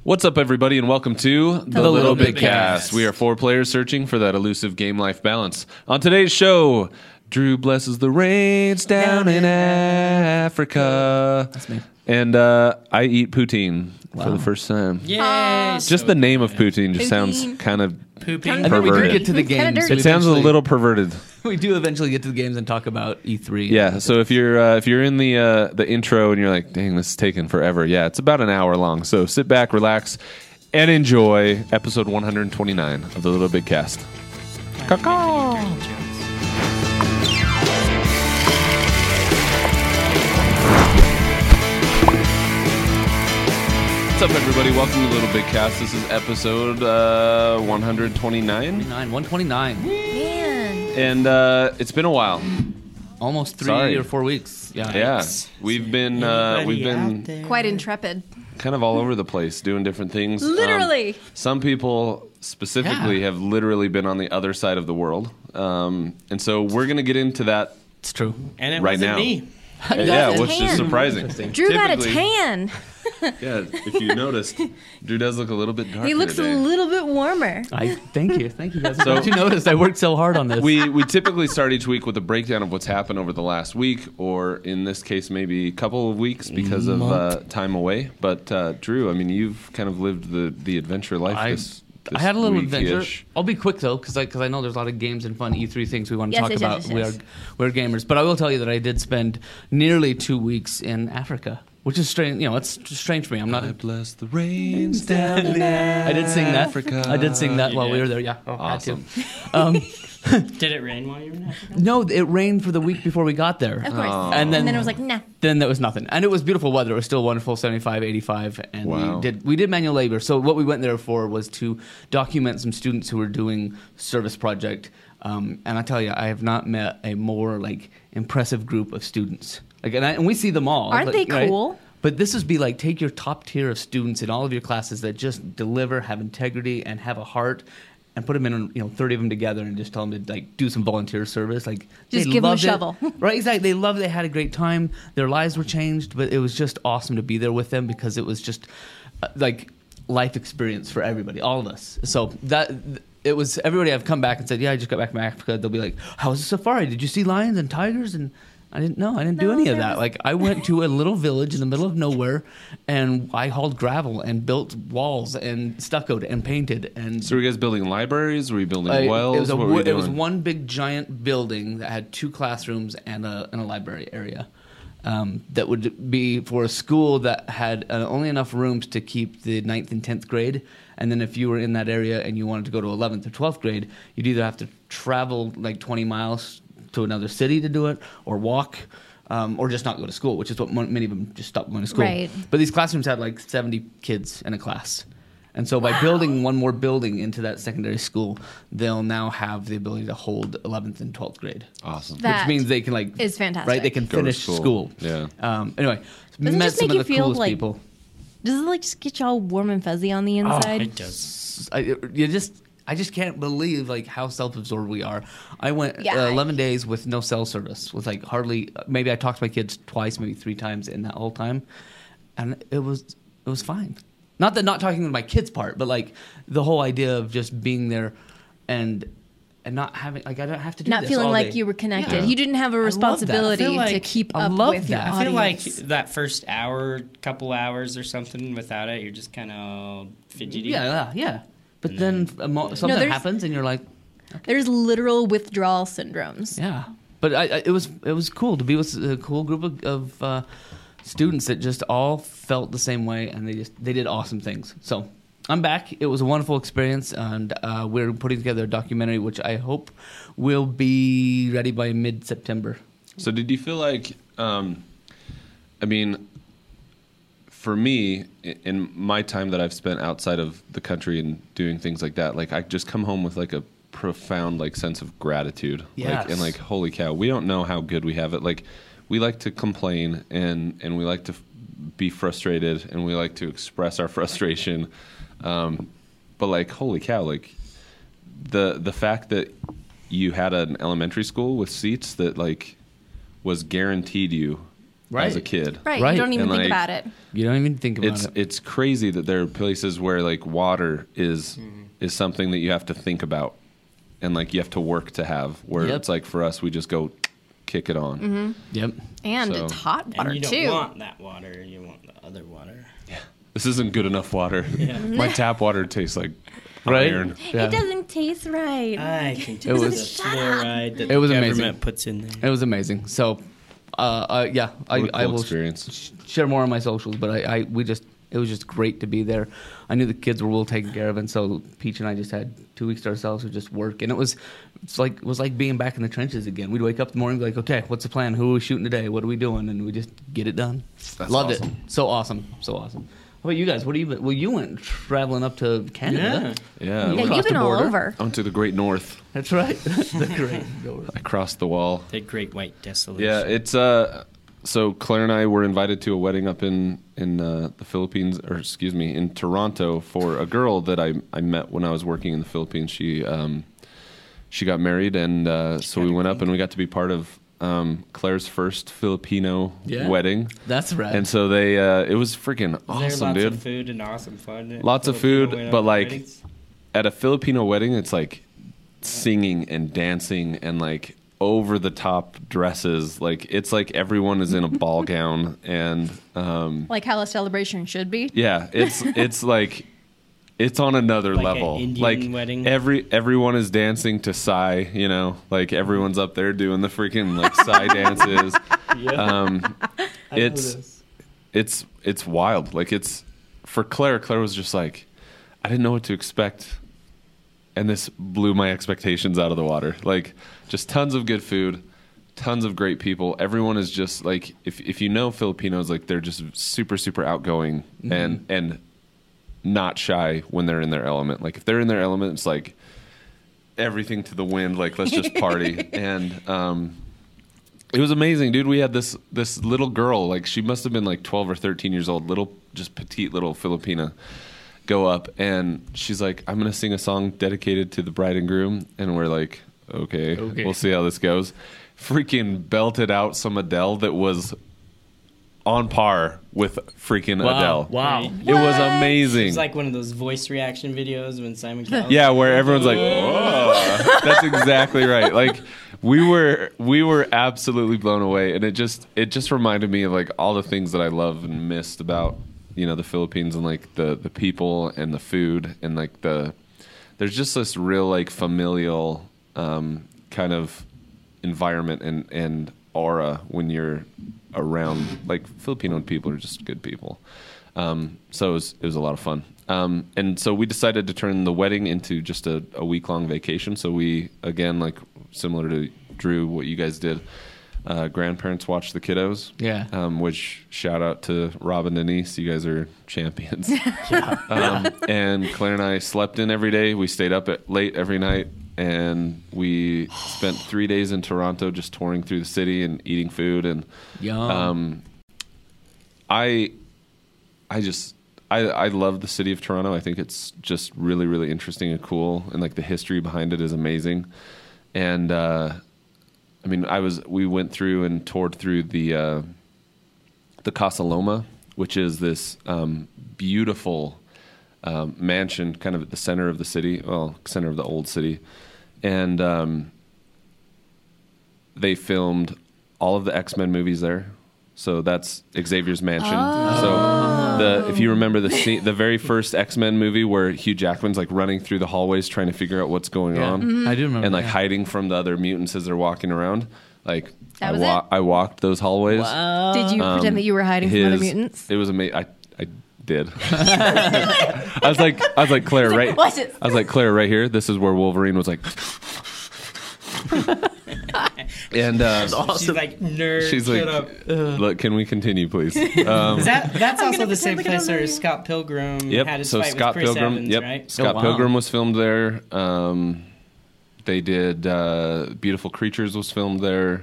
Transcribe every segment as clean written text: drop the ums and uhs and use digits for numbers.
What's up, everybody, and welcome to The Little Big Cast. We are four players searching for that elusive game-life balance. On today's show, Drew blesses the rains down in Africa. That's me. And I eat poutine for the first time. Yay! Just the name of poutine just sounds kind of Pooping. I think we do perverted. get to the Kinda games. dirty. It sounds a little perverted. We do eventually get to the games and talk about E3. Yeah, so if you're in the intro and you're like, dang, this is taking forever, yeah, it's about an hour long. So sit back, relax, and enjoy episode 129 of the Little Big Cast. What's up, everybody? Welcome to Little Big Cast. This is episode 129, 129. Man. and it's been a while. Almost 3 Sorry. or 4 weeks. Yeah. Yeah, we've been Quite intrepid. kind of all over the place doing different things. Literally. Some people specifically have literally been on the other side of the world, and so we're going to get into that It's true. And it right wasn't now. me. Yeah, a which is tan. surprising. Drew got a Typically- tan. Yeah, if you noticed, Drew does look a little bit darker He looks today. a little bit warmer. Thank you guys. So- So you noticed I worked so hard on this. We typically start each week with a breakdown of what's happened over the last week, or in this case, maybe a couple of weeks because of time away. But Drew, I mean, you've kind of lived the adventure life. I had a little adventure. week-ish. I'll be quick though, because I know there's a lot of games and fun E3 things we want to Yes, talk yes, about. yes, yes. We're gamers, but I will tell you that I did spend nearly 2 weeks in Africa, which is strange. You know, it's strange for me. I'm not. I bless the rains down in I did sing that. Africa. I did sing that You while we did? were there. Yeah, Awesome. Had to. Did it rain while you were in Africa? No, it rained for the week before we got there. Of course. Oh. And then it was like, nah. Then there was nothing. And it was beautiful weather. It was still wonderful, 75, 85. And Wow. we did manual labor. So what we went there for was to document some students who were doing service project. And I tell you, I have not met a more impressive group of students. And we see them all. Aren't they cool? But this would be take your top tier of students in all of your classes that just deliver, have integrity, and have a heart, and put them in 30 of them together and just tell them to do some volunteer service. Just they give them a loved it. shovel. Right, exactly. They loved it. They had a great time. Their lives were changed, but it was just awesome to be there with them because it was just life experience for everybody, all of us. So it was everybody. I've come back and said, yeah, I just got back from Africa. They'll be like, how was the safari? Did you see lions and tigers? And I didn't know. I didn't do No, any of there that. was- I went to a little village in the middle of nowhere, and I hauled gravel and built walls and stuccoed and painted. And So were you guys building libraries? Were you building it wells? was What were you it was doing? one big giant building that had 2 classrooms and a library area. That would be for a school that had only enough rooms to keep the 9th and 10th grade. And then if you were in that area and you wanted to go to 11th or 12th grade, you'd either have to travel 20 miles to another city to do it, or walk, or just not go to school, which is what many of them just stopped going to school. Right. But these classrooms had 70 kids in a class. And so by building one more building into that secondary school, they'll now have the ability to hold 11th and 12th grade. Awesome. That Which means they can is fantastic. Right, they can Go to finish school. Yeah. Anyway, Doesn't it met just some make of you the feel coolest like- people. Does it just get you all warm and fuzzy on the inside? It does. I just can't believe how self-absorbed we are. I went Yeah. 11 days with no cell service, with hardly. Maybe I talked to my kids twice, maybe 3 times in that whole time, and it was fine. Not talking to my kids part, but the whole idea of just being there, and not having I don't have to do Not this feeling all like day. you were connected. Yeah. You didn't have a that. I responsibility feel like- to keep I up love with your that. I feel like audience. that first hour, couple hours or something without it, you're just kind of fidgety. Yeah. But then something there's- happens, and you're like, There's literal withdrawal syndromes. yeah. But it was cool to be with a cool group of students that just all felt the same way, and they did awesome things. So I'm back. It was a wonderful experience, and we're putting together a documentary, which I hope will be ready by mid-September. So did you feel like, for me, in my time that I've spent outside of the country and doing things like that, I just come home with a profound sense of gratitude. Yes. And holy cow, we don't know how good we have it. We like to complain and we like to be frustrated and we like to express our frustration. But holy cow, the fact that you had an elementary school with seats that was guaranteed you as a kid. Right. Right. You don't even And, think like, about it. You don't even think about it. It's crazy that there are places where like water is something that you have to think about, and like you have to work to have. Where Yep. it's like for us, we just go kick it on. Yep. And So- it's hot water, And you don't too. want that water. You want the other water. This isn't good enough water. Yeah. My tap water tastes like Right? iron. Yeah. It doesn't taste right. I can It tell was- the fluoride that It was the amazing. government puts in there. It was amazing. So, yeah, What a I cool will experience. share more on my socials, but it was just great to be there. I knew the kids were well taken care of, and so Peach and I just had 2 weeks to ourselves to just work, and it was like being back in the trenches again. We'd wake up in the morning, and be like, okay, what's the plan? Who are we shooting today? What are we doing? And we just get it done. That's Loved awesome. it. So awesome. How about you guys? What do you? Well, you went traveling up to Canada. Yeah. Yeah, across you've been the all border. over. I went to the Great North. That's right. The great north. I crossed the wall. The Great White Desolation. Yeah, it's so Claire and I were invited to a wedding up in the Philippines, or excuse me, in Toronto for a girl that I met when I was working in the Philippines. She got married, and so we went up and we got to be part of Claire's first Filipino Yeah. wedding. That's right. And so they it was freaking Is there awesome, lots dude. of food and awesome fun? Lots of Filipino food, but like weddings? at a Filipino wedding, it's like singing and dancing and like over the top dresses. Like it's like everyone is in a ball gown, and Like how a celebration should be. yeah, it's like it's on another Like an level. Indian like wedding? everyone is dancing to Psy, you know, like everyone's up there doing the freaking like Psy dances. It's wild. Like it's for Claire. Claire was just like, I didn't know what to expect, and this blew my expectations out of the water. Like just tons of good food, tons of great people. Everyone is just like, if you know Filipinos, like they're just super outgoing and not shy when they're in their element. Like if they're in their element, it's like everything to the wind. Like let's just party. And it was amazing, dude. We had this little girl, like she must have been like 12 or 13 years old, little, just petite little Filipina, go up and she's like, I'm gonna sing a song dedicated to the bride and groom. And we're like, okay. We'll see how this goes. Freaking belted out some Adele that was on par with freaking Adele. Wow. It was amazing. It's like one of those voice reaction videos when Simon Cowell. Yeah, where everyone's like, whoa. That's exactly right. Like we were absolutely blown away, and it just reminded me of like all the things that I love and missed about, you know, the Philippines, and like the people and the food, and like there's just this real like familial kind of environment and aura when you're around, like Filipino people are just good people. So it was a lot of fun. And so we decided to turn the wedding into just a week-long vacation. So we, again, like similar to Drew, what you guys did, grandparents watched the kiddos. Yeah. Which shout out to Rob and Denise. You guys are champions. And Claire and I slept in every day. We stayed up late every night. And we spent 3 days in Toronto just touring through the city and eating food. And Yum. I love the city of Toronto. I think it's just really, really interesting and cool, and like the history behind it is amazing. And I mean, we went through and toured through the Casa Loma, which is this beautiful mansion, kind of at the center of the city, well, center of the old city, and they filmed all of the X-Men movies there. So that's Xavier's mansion. So if you remember the scene, the very first X-Men movie where Hugh Jackman's like running through the hallways trying to figure out what's going on, I do remember. and like that. hiding from the other mutants as they're walking around. Like That was it? I walked those hallways. Did you pretend that you were hiding from other mutants? It was amazing. I did. I was like Claire, right? Watch it. I was like Claire, right here. This is where Wolverine was like. And She's like, nerd. she's shut like, up. look, can we continue, please? That's also gonna the same pretend like I place don't know where you. Scott Pilgrim had Yep. his So fight Scott with Chris Pilgrim. Evans, Yep. right? Scott wow. Pilgrim was filmed there. They did Beautiful Creatures was filmed there.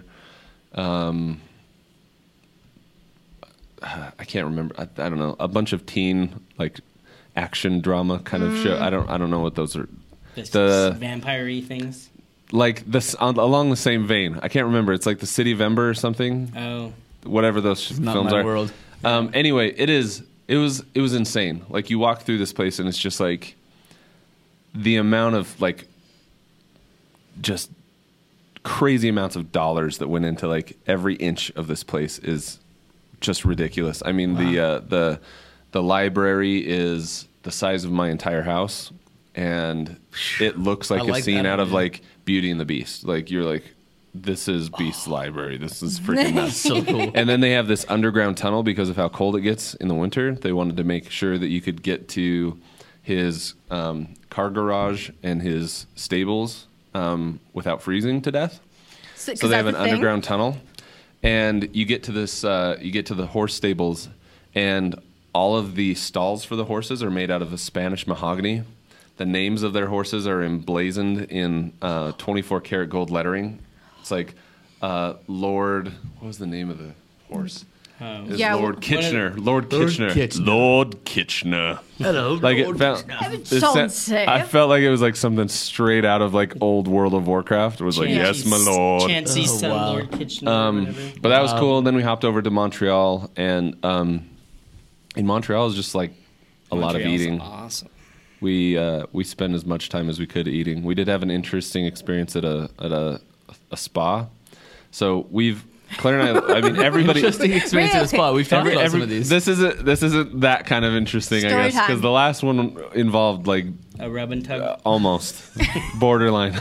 I can't remember. I don't know. A bunch of teen like action drama kind of show. I don't know what those are. The vampire-y things. Like this along the same vein. I can't remember. It's like the City of Ember or something. Oh. whatever those Not films my are. world. Anyway, it was insane. Like you walk through this place and it's just like the amount of like just crazy amounts of dollars that went into like every inch of this place is just ridiculous. I mean, the library is the size of my entire house, and it looks like I a like scene that out of idea. like Beauty and the Beast. Like you're like, this is Beast's library. This is freaking nuts. So cool. And then they have this underground tunnel because of how cold it gets in the winter. They wanted to make sure that you could get to his car garage and his stables without freezing to death. So they have an underground tunnel, and you get to this. You get to the horse stables, and all of the stalls for the horses are made out of a Spanish mahogany. The names of their horses are emblazoned in 24 karat gold lettering. It's like Lord. What was the name of the horse? It's Yeah, Lord Kitchener. Lord Kitchener. Kitchener. Lord Kitchener. Hello, Like Lord. it felt. Don't say. I felt like it was like something straight out of like old World of Warcraft. It was like, yes, my lord. Chansey's son, wow. Lord Kitchener. Or whatever. But that was cool. And then we hopped over to Montreal, and in Montreal it was just like a lot of Montreal's eating. Awesome. We spent as much time as we could eating. We did have an interesting experience at a spa. So Claire and I mean everybody. Interesting experience at a Okay. spa. We've talked about some of these. This isn't that kind of interesting, I Story guess, time. because the last one involved like A rub and tug. almost borderline.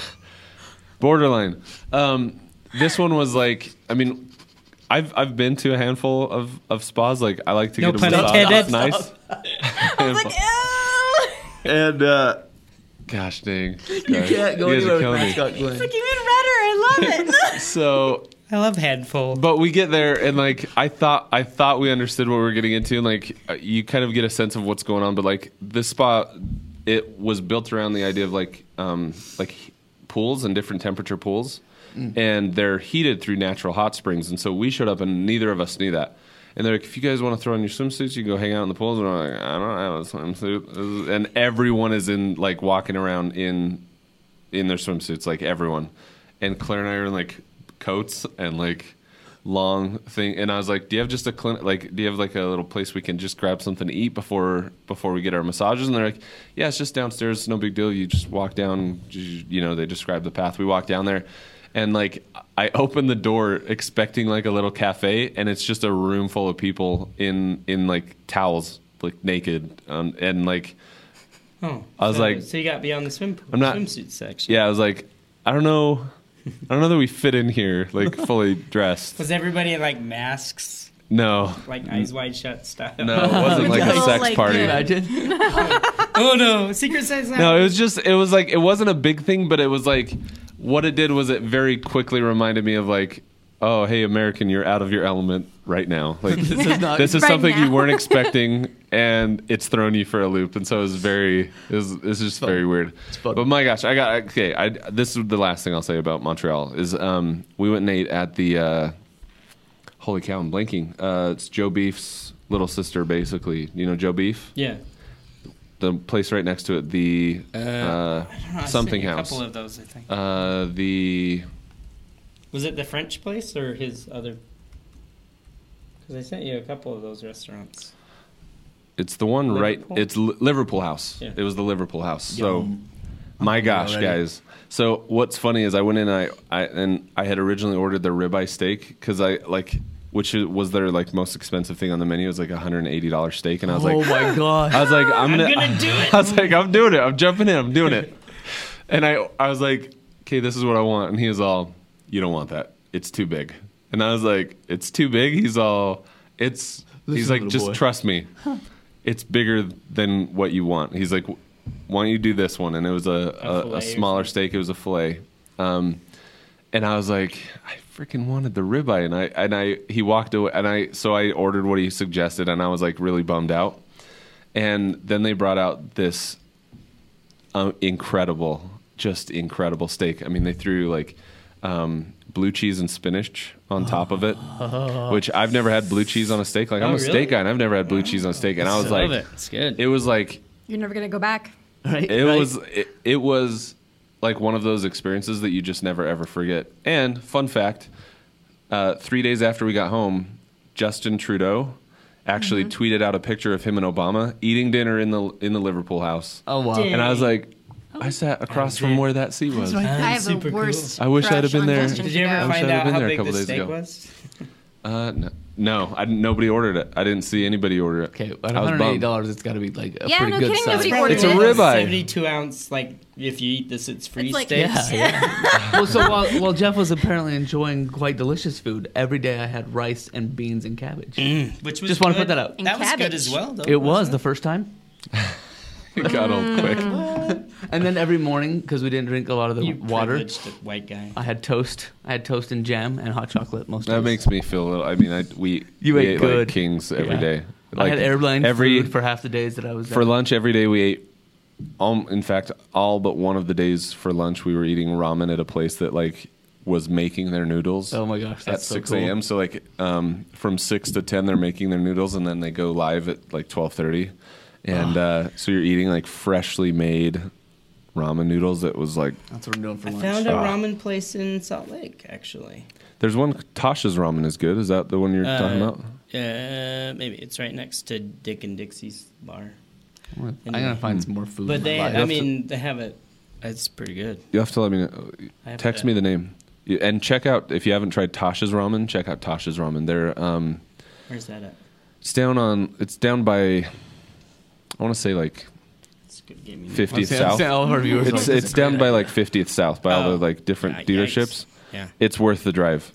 This one was like, I mean, I've been to a handful of spas. Like I like to No get a pun massage. intended. It's nice. I was like, ew. And gosh dang, you can't go you guys anywhere are with killing me. mascot Glenn. It's like even redder. I love it. So, I love handful. but we get there and like I thought we understood what we were getting into, and like you kind of get a sense of what's going on. But like this spa, it was built around the idea of like pools and different temperature pools, and they're heated through natural hot springs. And so we showed up and neither of us knew that. And they're like, if you guys want to throw on your swimsuits, you can go hang out in the pools. And we're like, I don't have a swimsuit. And everyone is in like walking around in their swimsuits, like everyone. And Claire and I are in like coats and like long thing. And I was like, do you have just a clinic? Like, do you have like a little place we can just grab something to eat before we get our massages? And they're like, yeah, it's just downstairs. No big deal. You just walk down. You know, they describe the path. We walk down there. And like I opened the door expecting like a little cafe, and it's just a room full of people in like towels, like naked, and like Oh, I was like- so you got beyond the swimsuit section. yeah, I was like, I don't know that we fit in here like fully dressed. Was everybody in like masks, No, like eyes wide shut style? no, it wasn't like a Little, sex like, party. Imagine. Oh no, secret sex. No, it was like it wasn't a big thing, but it was like what it did was it very quickly reminded me of like, oh, hey, American, you're out of your element right now. Like This is not. this is Right something you now. weren't expecting, and it's thrown you for a loop. And so it's just fun. very weird. fun. But my gosh, this is the last thing I'll say about Montreal is we went and ate at the holy cow, I'm blanking. It's Joe Beef's little sister, basically. You know Joe Beef, Yeah. the place right next to it, the I something sent you house. A couple of those, I think. The Was it the French place or his other? Because I sent you a couple of those restaurants. It's the one Liverpool? right. It's Liverpool House. Yeah. It was the Liverpool House. So, Yum. my hungry gosh, already. guys. So what's funny is I went in and I had originally ordered the ribeye steak because which was their like most expensive thing on the menu. It was like $180 steak, and I was Oh like, my god. I was like, I'm gonna do it. I was like, I'm doing it. I'm jumping in. I'm doing it. And I was like, okay, this is what I want. And he was all, you don't want that. It's too big. And I was like, it's too big. He's all, he's Listen, like, little just boy. trust me. It's bigger than what you want. He's like, why don't you do this one? And it was A a fillet or smaller something. steak. It was a fillet. And I was like, I freaking wanted the ribeye. And he walked away. So I ordered what he suggested, and I was like really bummed out. And then they brought out this incredible steak. I mean, they threw like blue cheese and spinach on top of it, which I've never had blue cheese on a steak. Like I'm a really? steak guy, and I've never had blue cheese on a steak. And I was Love like, it. It's good. it was like You're never gonna go back. Right? it right? was it was like one of those experiences that you just never ever forget. And fun fact, 3 days after we got home, Justin Trudeau actually tweeted out a picture of him and Obama eating dinner in the Liverpool house. Oh wow. Dang. And I was like, I sat across from where that seat was. I have super a cool. worse. I wish I'd have crush been on there. Justin Did you ever Trudeau. wish find I'd have out been how there a big couple the days steak ago. was? Nobody ordered it. I didn't see anybody order it. Okay, at I was bummed. $180, it's got to be like a Yeah, pretty no good kidding, size. nobody Probably It's a like ribeye. 72-ounce, like, if you eat this, it's free It's like- steak. Yeah. Well, so while Jeff was apparently enjoying quite delicious food, every day I had rice and beans and cabbage. Which was Just want to good. put that out. And That was good cabbage. as well, though. It was wasn't the first time. It got old quick. And then every morning, because we didn't drink a lot of the You water, privileged white guy. I had toast. I had toast and jam and hot chocolate most That days. makes me feel a little. I mean, we You ate ate good. like kings every Yeah. day. I had airline every food for half the days that I was for there. lunch every day. We ate. In fact, all but one of the days for lunch, we were eating ramen at a place that like was making their noodles. Oh my gosh, At that's so 6 cool. a.m. So like from 6 to 10, they're making their noodles, and then they go live at like 12:30, and so you're eating like freshly made ramen noodles. That was like That's what I'm doing for I lunch. found a ramen place in Salt Lake, actually. there's one Tasha's ramen is good. Is that the one you're talking about? Maybe it's right next to Dick and Dixie's bar. I'm gonna find some more food. But in my they, life. I mean, they have it. It's pretty good. You have to let me know. I have Text to- me the name. And check out, if you haven't tried Tasha's Ramen, check out Tasha's Ramen. They're Where's that at? it's down by, I want to say like It's good gaming. 50th I'm South. saying all of our viewers It's are like, it's down by like 50th South by all the like different Yeah, dealerships. yikes. Yeah. It's worth the drive.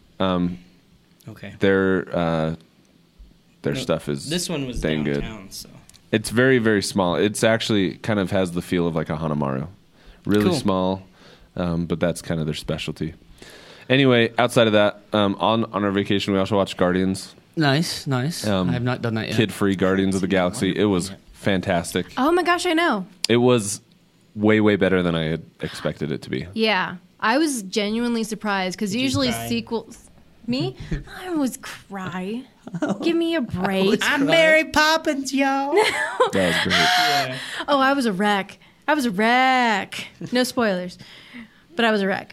Okay. Their No, stuff is This one was dang good. downtown, so. It's very, very small. It's actually kind of has the feel of like a Hanamaru. Really Cool. small, but that's kind of their specialty. Anyway, outside of that, on our vacation, we also watched Guardians, nice. I have not done that yet. kid-free Guardians of the Galaxy. It was fantastic. Oh my gosh, I know. It was way, way better than I had expected it to be. Yeah, I was genuinely surprised because you usually cry? sequels. Me, I always cry. Give me a break. I'm Mary Poppins, y'all. That was great. Yeah. Oh, I was a wreck. I was a wreck. No spoilers, but I was a wreck.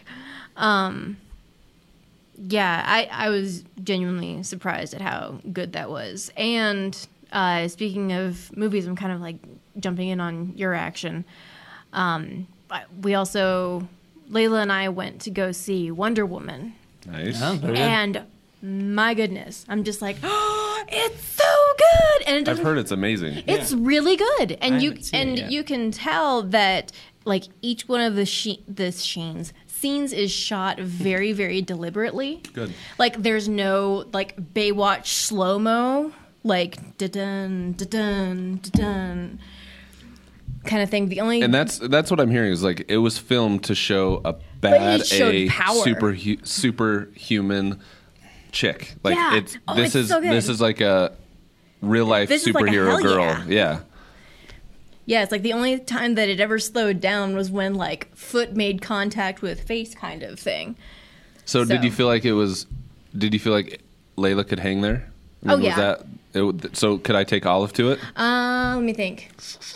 Yeah, I was genuinely surprised at how good that was. And speaking of movies, I'm kind of like jumping in on your action. We also, Layla and I went to go see Wonder Woman. Nice. Oh, very good. And my goodness, I'm just like, oh, it's so good. And it I've doesn't heard it's amazing. it's really good, and I you haven't seen it yet. you can tell that like each one of the scenes is shot very very deliberately. Good. Like there's no like Baywatch slow mo like da-dun da-dun da-dun kind of thing. The only And that's what I'm hearing is like it was filmed to show a it showed power. superhuman chick. Like Yeah. it's Oh, this it's is so good. this is like a real life This is like a superhero hell girl. yeah. yeah, it's like the only time that it ever slowed down was when like foot made contact with face kind of thing. So did So- you feel like did you feel like Layla could hang there? I Oh, was yeah. so could I take Olive to it? Let me think.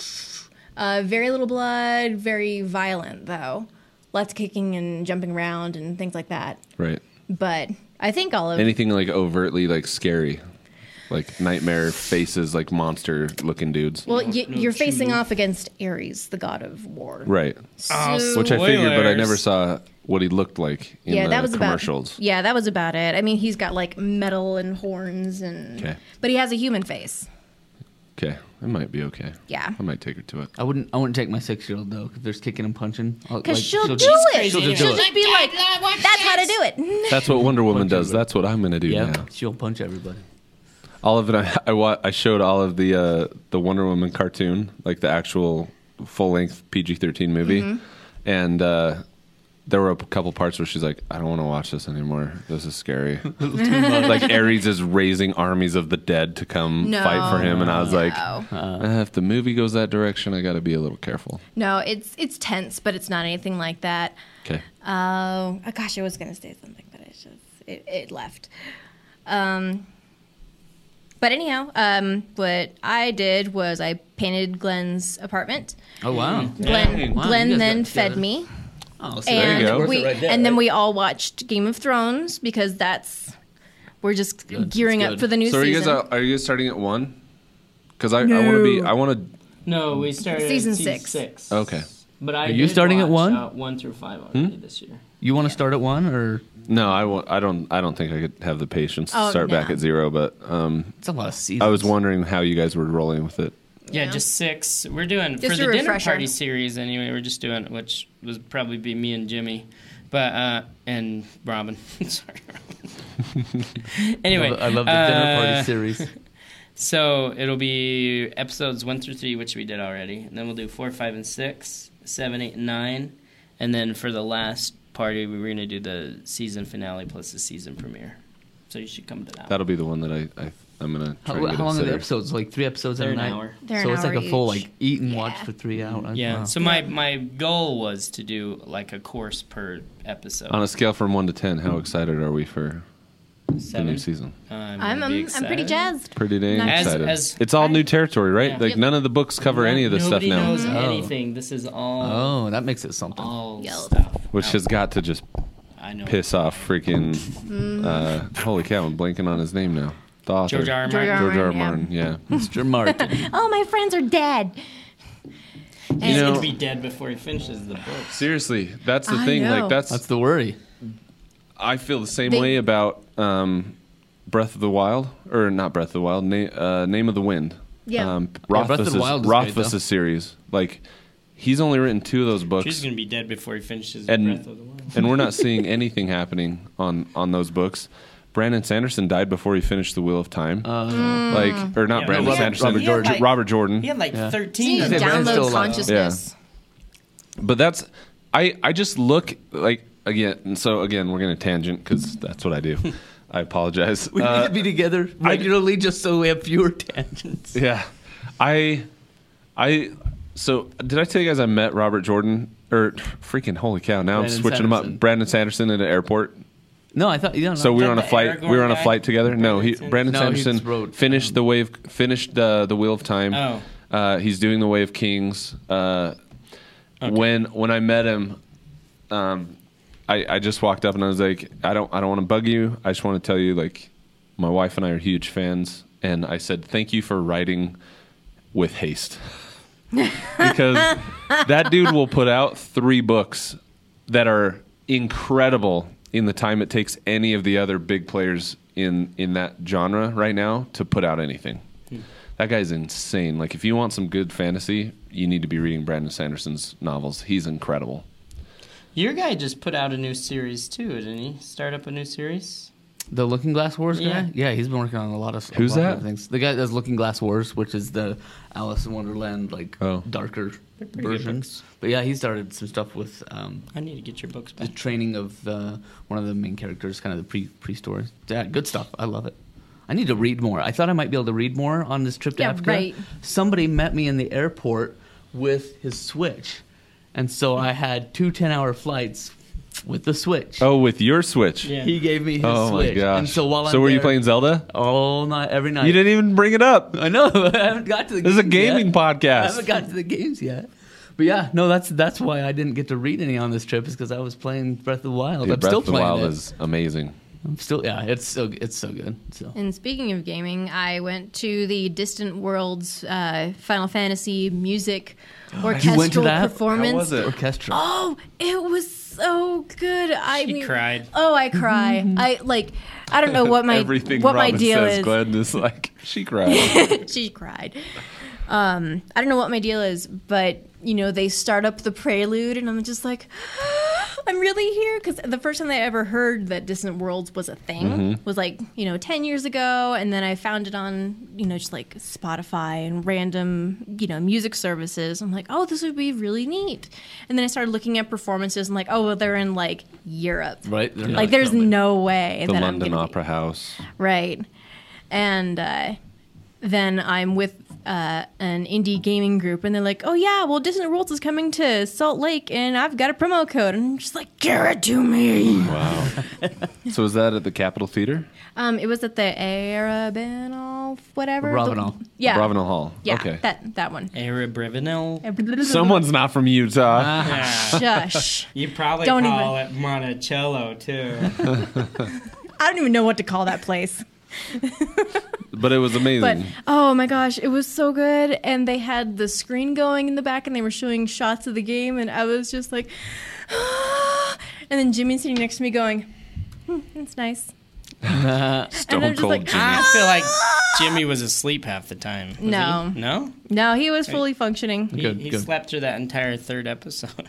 Very little blood, very violent though. Lots of kicking and jumping around and things like that. Right. But I think all of Anything like overtly like scary, like nightmare faces, like monster looking dudes. well, you're facing off against Ares, the god of war. Right. So, Which I figured, but I Spoilers. never saw what he looked like in yeah, the that was commercials. about. Yeah, that was about it. I mean, he's got like metal and horns and, Okay. but he has a human face. Okay, it might be okay. Yeah. I might take her to it. I wouldn't take my 6-year-old though. If there's kicking and punching, Because she'll do just- it. She'll just do it. be like, that's how to do it. That's what Wonder Woman Punch does. everybody. That's what I'm gonna do Yeah, now. she'll punch everybody. Olive and I showed Olive the Wonder Woman cartoon, like the actual full length PG-13 movie, Mm-hmm. and there were a couple parts where she's like, "I don't want to watch this anymore. This is scary." Like Ares is raising armies of the dead to come No. fight for him, and I was like, No. "If the movie goes that direction, I got to be a little careful." No, it's tense, but it's not anything like that. Okay. Oh gosh, I was gonna say something, but it left. But anyhow, what I did was I painted Glenn's apartment. Oh wow. Glenn Wow, you Glenn guys then got fed together. me, Oh, so there and you go. go. we Right there, and then right? we all watched Game of Thrones because that's we're just Good. gearing That's up good. for the new So season. are you guys starting at 1? Because I want to. No, we started Season at season 6. 6. Okay. But I Are you did starting at watch, 1? 1 through 5 already this year. You want to start at 1 or No, I won't. I don't think I could have the patience to Oh, start back no. at 0. But it's a lot of seasons. I was wondering how you guys were rolling with it. Yeah, Yeah. just 6. We're doing Just for a the dinner refresher. party series anyway. We're just doing, which would probably be me and Jimmy, but and Robin. Sorry, Robin. Anyway, I love the dinner party series. So it'll be episodes 1 through 3, which we did already, and then we'll do 4, 5, and 6, 7, 8, and 9, and then for the last party, we were going to do the season finale plus the season premiere. So you should come to that. That'll be the one that I'm gonna try How to get long are the sitter. episodes? Like 3 episodes They're in a an night? hour. They're So an it's like hour a full each. like eat and Yeah. watch for 3 hours. Yeah. Wow. So my goal was to do like a course per episode. On a scale from 1 to 10, how excited are we for the 7. new season? I'm pretty jazzed. Pretty dang Nice. excited. As- It's all new territory, right? Yeah. Like Yep. none of the books cover any of this stuff Nobody now, knows Oh. anything. This is all Oh, that makes it something. Yep. stuff. which has got to just I know. piss off freaking. Holy cow! I'm blanking on his name now. The author. George R. R. George Martin. George R. R. Yeah. Martin. Yeah. Mr. Martin. Oh, my friends are dead. He's You know- going to be dead before he finishes the book. Seriously, that's the I thing. know. Like that's That's the worry. I feel the same They- way about Breath of the Wild, or not Breath of the Wild, Name of the Wind. Yeah. Breath of the Wild is great, though. Rothfuss's series. Like, he's only written 2 of those books, She's going to be dead before he finishes And- Breath of the Wild. and we're not seeing anything happening on those books. Brandon Sanderson died before he finished The Wheel of Time. Like, or not Yeah, Brandon Robert- Sanderson, Robert Jordan. Robert Jordan. He had like Yeah. 13 You of Yeah, them. Brandon's still download alive. consciousness. But that's I just look like again. And so again, we're gonna tangent because that's what I do. I apologize. We need to be together regularly just so we have fewer tangents. Yeah, I. So did I tell you guys I met Robert Jordan? Or freaking holy cow! Now Brandon I'm switching them Sanderson. up. Brandon Sanderson at an airport. No, I thought you don't know. So we were that on a the flight. Aragorn We were on a guy? flight together. No, Brandon No, he Sanderson just wrote, finished the Wheel of Time. Oh. He's doing the Way of Kings. When I met him, I just walked up and I was like, I don't want to bug you. I just want to tell you, like, my wife and I are huge fans, and I said thank you for writing with haste because that dude will put out 3 books that are incredible in the time it takes any of the other big players in that genre right now to put out anything. That guy's insane. Like, if you want some good fantasy, you need to be reading Brandon Sanderson's novels. He's incredible. Your guy just put out a new series too, didn't he? Start up a new series? The Looking Glass Wars guy? Yeah. Yeah, he's been working on a lot of Who's a lot of that? things. The guy that does Looking Glass Wars, which is the Alice in Wonderland, like, Oh. darker They're pretty good versions. But yeah, he started some stuff with I need to get your books the back. training of one of the main characters, kind of the pre-story. Yeah, good stuff. I love it. I need to read more. I thought I might be able to read more on this trip to Yeah, Africa. right. Somebody met me in the airport with his Switch. And so I had 2 10-hour flights with the Switch. Oh, with your Switch. Yeah. He gave me his Oh Switch. my gosh. And so while I'm were you there- playing Zelda? all night, every night. You didn't even bring it up. I know. I haven't got to the This is a games gaming yet. podcast. I haven't got to the games yet. But yeah, no, that's why I didn't get to read any on this trip, is because I was playing Breath of the Wild. Dude, I'm Breath still of the playing Wild it. is amazing. I'm still, yeah, it's so good. So And speaking of gaming, I went to the Distant Worlds Final Fantasy music orchestral You went to that? performance. How was it? orchestra. Oh, it was so good. She cried. Oh, I cry. I don't know what my Everything what Robin my deal says, is. Glenn is like, she cried. She cried. I don't know what my deal is, but they start up the prelude, and I'm just like, I'm really here, because the first time I ever heard that Distant Worlds was a thing was like 10 years ago, and then I found it on just like Spotify and random music services. I'm like, oh, this would be really neat, and then I started looking at performances and like, oh, well, they're in like Europe, Right? They're like not there's filming. no way The that London I'm gonna Opera House. right, and then I'm with an indie gaming group, and they're like, oh yeah, well, Distant Worlds is coming to Salt Lake, and I've got a promo code, and I'm just like, give it to me. Wow. So was that at the Capitol Theater? It was at the Arabanal, whatever. Bravenel. Yeah. Bravenel Hall. Yeah, Okay. that one. Era Brivinel. Someone's not from Utah. Yeah. Shush. You probably Don't call it Monticello too. I don't even know what to call that place. But it was amazing. But oh my gosh, it was so good. And they had the screen going in the back and they were showing shots of the game. And I was just like, and then Jimmy sitting next to me going, that's nice. Stone and I'm just Cold like, Jimmy. I feel like Jimmy was asleep half the time. Was No. he? No? No, he was fully functioning. He slept through that entire third episode.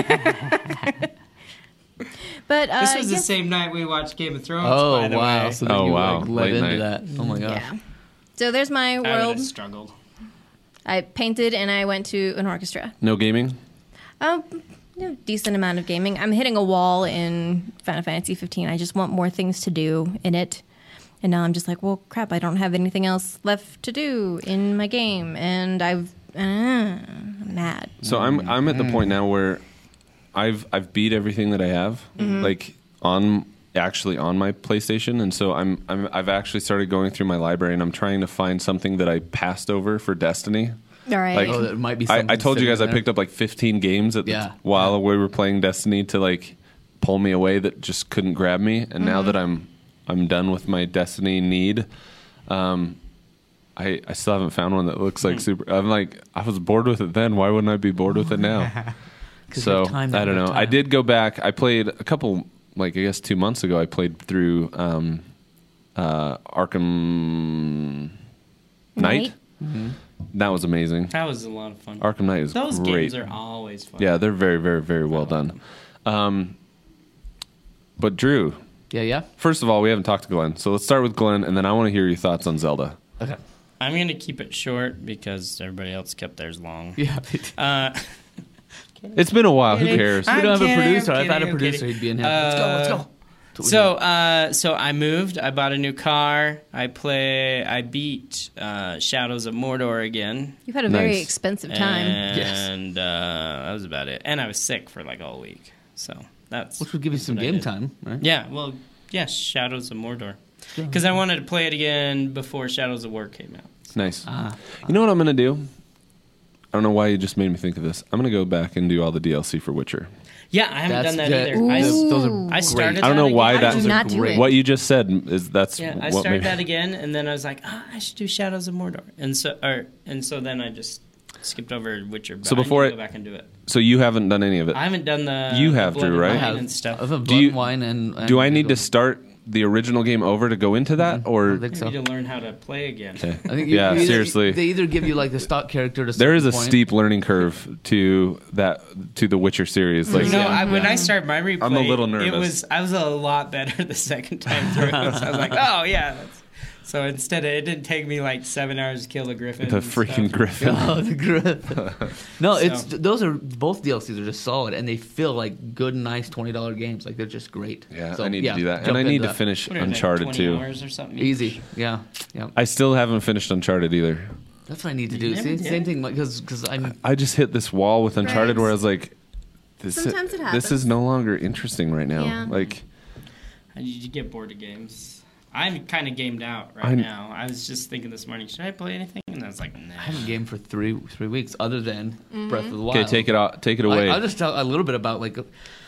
But This was the same night we watched Game of Thrones, Oh, by the wow. way. So then Oh, you wow. like led Late into night. that. Oh, my gosh. yeah. So there's my I would world. have struggled. I painted and I went to an orchestra. No gaming? Decent amount of gaming. I'm hitting a wall in Final Fantasy 15. I just want more things to do in it. And now I'm just like, well, crap, I don't have anything else left to do in my game. And I'm mad. So I'm at the point now where I've beat everything that I have, like on my PlayStation, and so I've actually started going through my library and I'm trying to find something that I passed over for Destiny. All right. Like, Oh, that might be I something told you guys I sitting there. picked up like 15 games Yeah. while we were playing Destiny to like pull me away that just couldn't grab me, and now that I'm done with my Destiny need, I still haven't found one that looks like super. I'm like, I was bored with it then. Why wouldn't I be bored with it now? 'Cause So you have time to I don't have know. time. I did go back. I played a couple, like I guess 2 months ago. I played through Arkham Knight. That was amazing. That was a lot of fun. Arkham Knight is Those great. games are always fun. Yeah, they're very, very, very well done. But Drew, Yeah. first of all, we haven't talked to Glenn, so let's start with Glenn, and then I want to hear your thoughts on Zelda. Okay. I'm going to keep it short because everybody else kept theirs long. Yeah. It's been a while. Who cares? We don't have a kidding, producer. I'm If I had a kidding, I'm producer, kidding. he'd be in here. Let's go. That's what we do. So I moved. I bought a new car. I beat Shadows of Mordor again. You've had a very Nice. expensive time. And that was about it. And I was sick for like all week. So that's Which would give you some what I game did. time, right? Yeah, well, yes, Shadows of Mordor. Because I wanted to play it again before Shadows of War came out. Nice. You know what I'm going to do? I don't know why you just made me think of this. I'm going to go back and do all the DLC for Witcher. Yeah, I haven't done that either. Those are I started great. that I don't know why again. that I did not do it. What you just said is that's Yeah, I what started maybe, that again, and then I was like, I should do Shadows of Mordor, and so then I just skipped over Witcher. But So before I need to go back and do it. So you haven't done any of it. I haven't done the. You the have, Blood Drew, and right? Wine and stuff. Of a Do you- blood wine and Do I need to start the original game over to go into that, I or think so. Maybe to learn how to play again. Okay. I think Yeah, either, seriously. They either give you like the stock character to there is a certain point. steep learning curve to the Witcher series. Like, You know, when I started my replay, I'm a little nervous. I was a lot better the second time through. So I was like, oh yeah. So instead, it didn't take me like 7 hours to kill the griffin. the and freaking stuff. griffin. Oh, the griffin. No, So- those are both DLCs are just solid, and they feel like good, nice $20 games. Like they're just great. Yeah, So, I need to do that, and jump I need into to that. finish What is it, Uncharted 20 too. hours or something? Easy. Yeah. I still haven't finished Uncharted either. That's what I need to do. You never See, did? same thing because I'm. I just hit this wall with Uncharted Right. where I was like, Sometimes it this happens. is no longer interesting right now. Yeah. Like, You get bored of games. I'm kind of gamed out right I'm- now. I was just thinking this morning, should I play anything? And I was like, nah. I haven't gamed for three weeks, other than Breath of the Wild. okay, take it away. I'll just tell a little bit about like.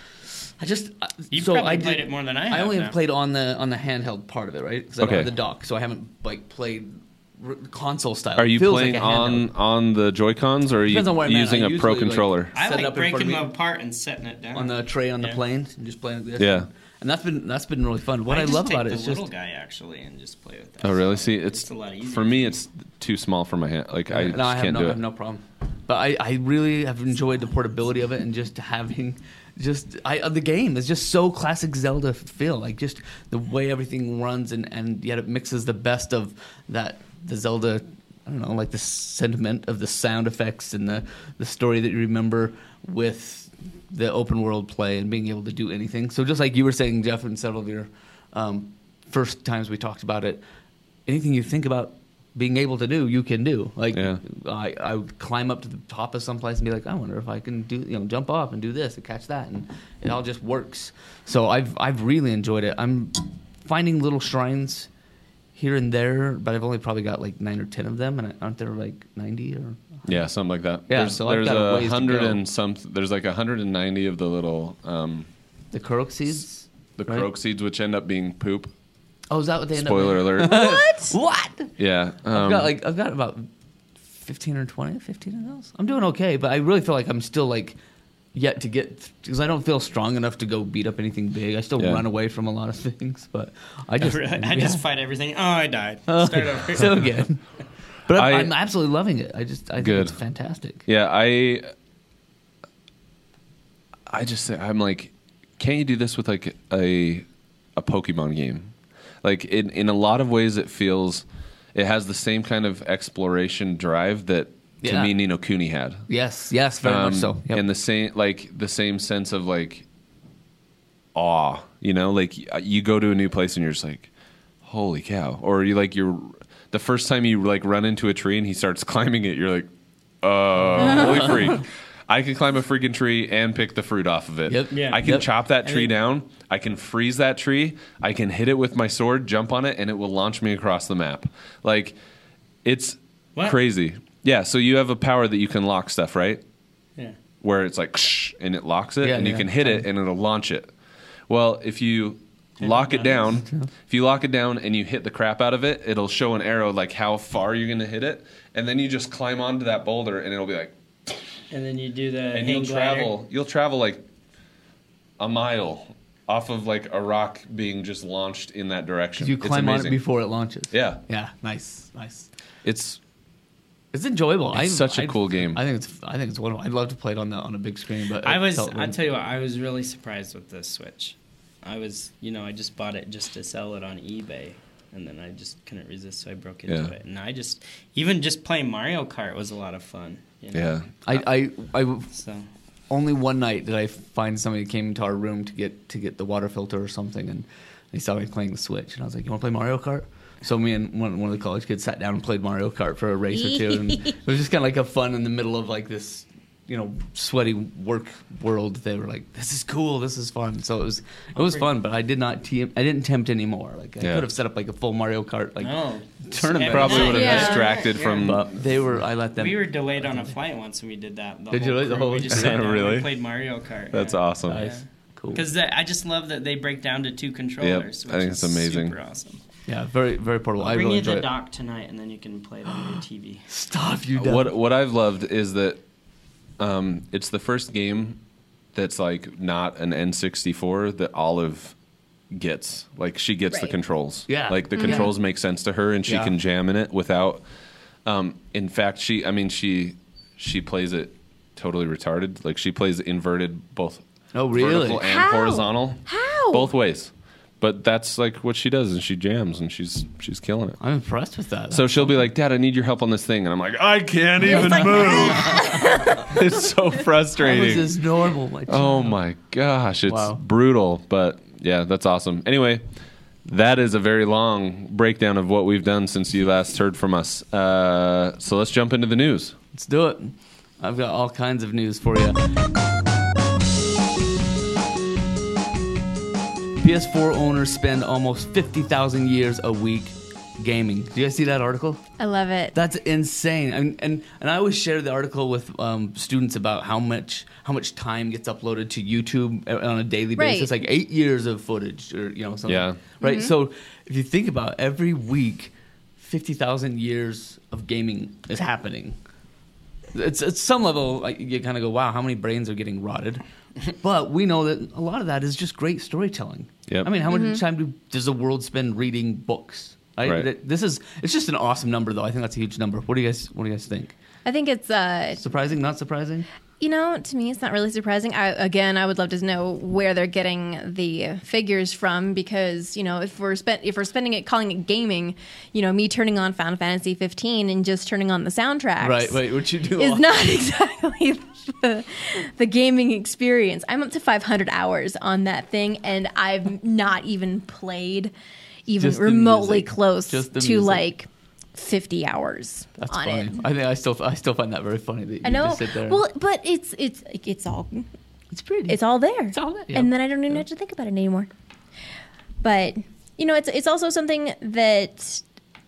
You've so probably I played did, it more than I have. I only now. have played on the handheld part of it, right? Because I don't Okay. have the dock, so I haven't like played console style. Are It you feels playing like a handheld. on the Joy-Cons, or are you Depends on where I'm at. using I a pro usually, like, controller? I set it like up in front breaking of them me apart and setting it down on the tray on the Yeah. plane and just playing like this. Yeah. And that's been really fun. What I, just love take about it the is little just guy actually and just play with that. Oh, really? So See, it's a lot easier. for me, it's too small for my hand. Like, I just no, I have can't no, do I it. have no problem. But I really have enjoyed the portability of it and just having the game is just so classic Zelda feel, like just the way everything runs and yet it mixes the best of the Zelda, I don't know, like the sentiment of the sound effects and the story that you remember with the open world play and being able to do anything. So just like you were saying, Jeff, in several of your first times we talked about it, anything you think about being able to do, you can do. Like, Yeah. I would climb up to the top of someplace and be like, I wonder if I can do, jump off and do this and catch that, and it all just works. So I've really enjoyed it. I'm finding little shrines here and there, but I've only probably got like 9 or 10 of them, and aren't there like 90 or? Yeah, something like that. Yeah, there's so I've there's got a ways to 100 go. and some. There's like 190 of the little The Korok seeds? the Right. croak seeds, which end up being poop. Oh, is that what they end Spoiler up alert. What? What? Yeah. I've got about 15 or 15 of those. I'm doing okay, but I really feel like I'm still like yet to get, because I don't feel strong enough to go beat up anything big. I still Yeah. run away from a lot of things, but I just I just fight everything. Oh, I died. Start over. so again. But I- I'm absolutely loving it. I think Good. it's fantastic. Yeah, I just say, I'm like, can't you do this with like a Pokemon game? Like in a lot of ways, it has the same kind of exploration drive that to Yeah. me Ni no Kuni had. Yes, very much so. Yep. And the same sense of like awe, you know, like you go to a new place and you're just like, holy cow, or the first time you like run into a tree and he starts climbing it, you're like, holy freak. I can climb a freaking tree and pick the fruit off of it. Yep. Yeah. I can Yep. chop that tree down. I can freeze that tree. I can hit it with my sword, jump on it, and it will launch me across the map. Like, it's What? crazy. Yeah, so you have a power that you can lock stuff, right? Yeah. Where it's like, shh, and it locks it, Yeah, and you yeah. can hit it, and it'll launch it. Well, if you lock it down, and you hit the crap out of it, it'll show an arrow like how far you're going to hit it, and then you just climb onto that boulder, and it'll be like, And then you do the and hang glider. you'll travel like a mile off of like a rock being just launched in that direction. You It's climb on it amazing. before it launches. Yeah, Yeah, nice. it's It's enjoyable. It's such a cool game. I think it's wonderful. I'd love to play it on a big screen, but I tell you what, I was really surprised with this Switch. I just bought it just to sell it on eBay, and then I just couldn't resist, so I broke into Yeah. it. And even just playing Mario Kart was a lot of fun. You know? yeah. I So only one night did I find somebody who came into our room to get the water filter or something, and they saw me playing the Switch, and I was like, "You want to play Mario Kart?" So me and one of the college kids sat down and played Mario Kart for a race or two, and it was just kind of like a fun in the middle of like this, sweaty work world. They were like, "This is cool, this is fun." So it was fun, but I didn't tempt anymore. Like I Yeah. could have set up like a full Mario Kart tournament. Probably would have Yeah. distracted from. But I let them. we were delayed on a flight once, and we did that. Did you the whole- We just sat down Really? and played Mario Kart. That's awesome. Nice. Cool. Because I just love that they break down to 2 controllers. I think which it's is amazing. Super awesome. Yeah, very very portable. I Bring really you enjoy the it. dock tonight, and then you can play it on your TV. Stop you. Dumb. What I've loved is that it's the first game that's like not an N64 that Olive gets. Like she gets the Right. controls. Yeah. Like the controls make sense to her, and she Yeah. can jam in it without. In fact, she plays it totally retarded. Like she plays inverted both. Oh, really? Vertical and How? horizontal. How? Both ways. But that's like what she does, and she jams, and she's killing it. I'm impressed with that. So she'll be like, "Dad, I need your help on this thing," and I'm like, "I can't even move." It's so How is frustrating. this normal? My Oh child? my gosh, it's Wow. brutal, but yeah, that's awesome. Anyway, that is a very long breakdown of what we've done since you last heard from us. So let's jump into the news. Let's do it. I've got all kinds of news for you. PS4 owners spend almost 50,000 years a week gaming. Do you guys see that article? I love it. That's insane. And I always share the article with students about how much time gets uploaded to YouTube on a daily Right. basis, like 8 years of footage or something. Yeah. Right. So if you think about it, every week, 50,000 years of gaming is happening. It's at some level like, you kind of go, wow, how many brains are getting rotted? But we know that a lot of that is just great storytelling. Yep. I mean, how much time does the world spend reading books? Right. It's just an awesome number, though. I think that's a huge number. What do you guys think? I think it's Surprising? Not surprising? to me, it's not really surprising. I would love to know where they're getting the figures from because if we're spending it calling it gaming, me turning on Final Fantasy 15 and just turning on the soundtracks, Right. What you do? is not exactly the gaming experience. I'm up to 500 hours on that thing, and I've not even played even Just the remotely music. close Just the to music. like 50 hours That's on funny. it. I think I still find that very funny that you I know. just sit there. Well, but it's all it's pretty. it's all there. It's all there, yeah. And then I don't even have to think about it anymore. But it's also something that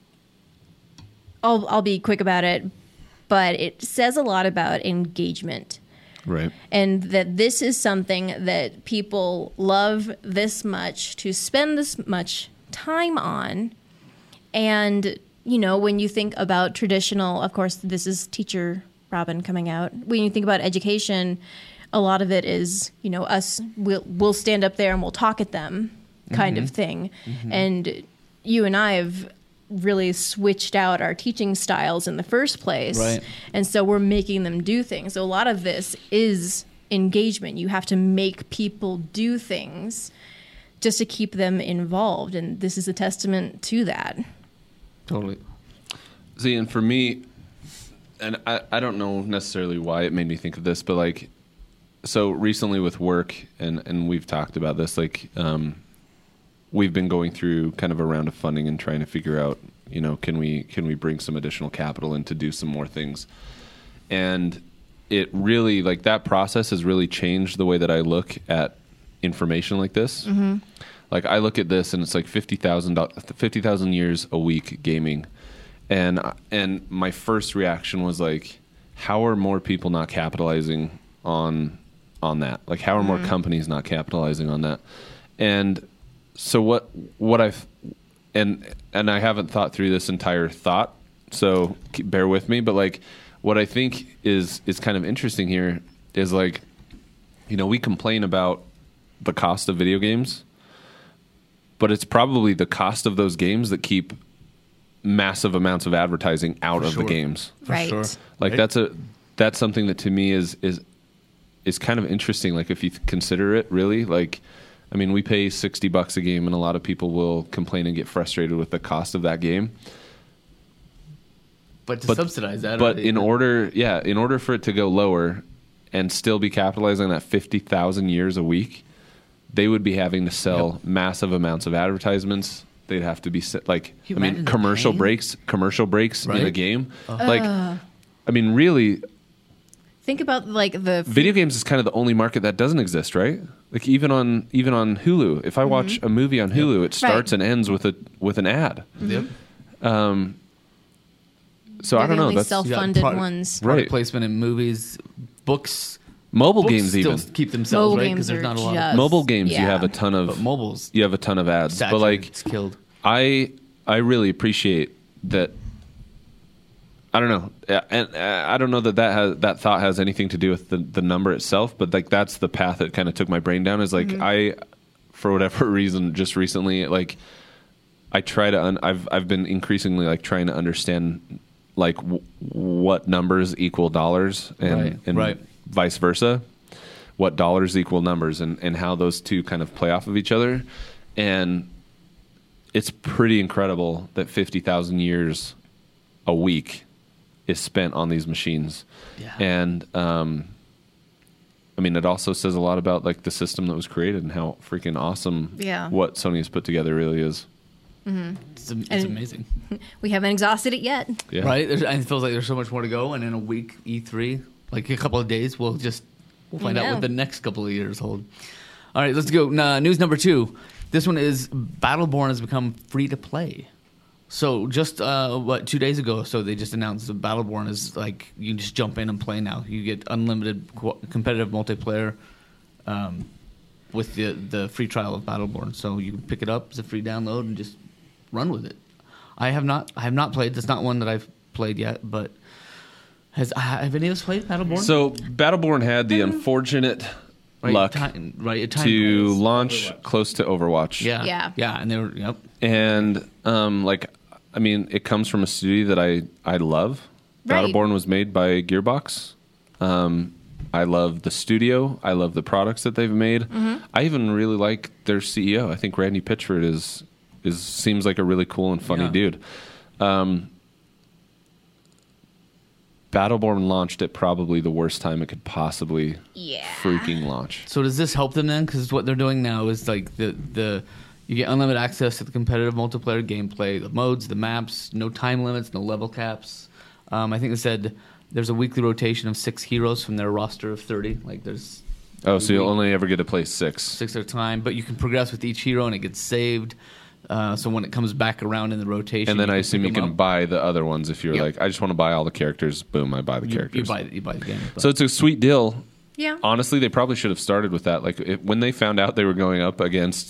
I'll be quick about it, but it says a lot about engagement. Right. And that this is something that people love this much, to spend this much time on. And, you know, when you think about traditional, of course, this is Teacher Robin coming out. When you think about education, a lot of it is, you know, we'll stand up there and we'll talk at them kind of thing. And you and I have really switched out our teaching styles in the first place. Right. And so we're making them do things. So a lot of this is engagement. You have to make people do things just to keep them involved. And this is a testament to that. Totally. See, and for me, and I don't know necessarily why it made me think of this, but like, so recently with work, and we've talked about this, like, we've been going through kind of a round of funding and trying to figure out, you know, can we bring some additional capital in to do some more things? And it really, like, that process has really changed the way that I look at information like this. Like, I look at this and it's like 50,000 years a week gaming. And my first reaction was like, how are more people not capitalizing on that? Like, how are more companies not capitalizing on that? And so what I've and I haven't thought through this entire thought, so bear with me. But like, what I think is kind of interesting here is, like, you know, we complain about the cost of video games, but it's probably the cost of those games that keep massive amounts of advertising out of the games. Right. Sure. Like, that's something that to me is kind of interesting. Like, if you consider it really, like, I mean, we pay $60 a game, and a lot of people will complain and get frustrated with the cost of that game. But to subsidize that. But in order for it to go lower and still be capitalizing on that 50,000 years a week, they would be having to sell massive amounts of advertisements. They'd have to be like, I mean, commercial breaks in a game. Like, I mean, really, Think about like the video games is kind of the only market that doesn't exist, right? Like, even on Hulu, if I watch a movie on Hulu, it starts and ends with an ad. Yep. So I don't know. That's self-funded ones. Product placement in movies, books. Mobile Books games still even. keep themselves, Mobile right? games Because there's not a lot. just- Mobile games, you Yeah. have a ton of But mobiles, you have a ton of ads. But saturated, like, it's killed. I really appreciate that. I don't know, and I don't know that thought has anything to do with the number itself, but like, that's the path that kind of took my brain down. Is like, I, for whatever reason, just recently, like, I try to I've been increasingly like trying to understand like what numbers equal dollars and vice versa, what dollars equal numbers, and how those two kind of play off of each other. And it's pretty incredible that 50,000 years a week is spent on these machines. Yeah. And I mean, it also says a lot about like the system that was created and how freaking awesome what Sony has put together really is. It's amazing. We haven't exhausted it yet. Yeah. Right? It feels like there's so much more to go, and in a week, E3, like a couple of days, we'll find out what the next couple of years hold. All right, let's go. News number 2. This one is Battleborn has become free to play. So just 2 days ago, so they just announced that Battleborn is like, you can just jump in and play now. You get unlimited competitive multiplayer with the free trial of Battleborn. So you can pick it up as a free download and just run with it. I have not played. That's not one that I've played yet, but have any of us played Battleborn? So Battleborn had the unfortunate luck to launch close to Overwatch. Yeah, and they were And like, I mean, it comes from a studio that I love. Right. Battleborn was made by Gearbox. I love the studio. I love the products that they've made. I even really like their CEO. I think Randy Pitchford seems like a really cool and funny dude. Battleborn launched at probably the worst time it could possibly freaking launch. So does this help them then? Because what they're doing now is like the you get unlimited access to the competitive multiplayer gameplay, the modes, the maps, no time limits, no level caps. I think they said there's a weekly rotation of 6 heroes from their roster of 30. Like there's so you'll only ever get to play 6. 6 at a time, but you can progress with each hero and it gets saved. So when it comes back around in the rotation, and then I assume you can buy the other ones if you're like, I just want to buy all the characters. Boom, I buy the characters. You buy the game. So it's a sweet deal. Yeah. Honestly, they probably should have started with that. Like when they found out they were going up against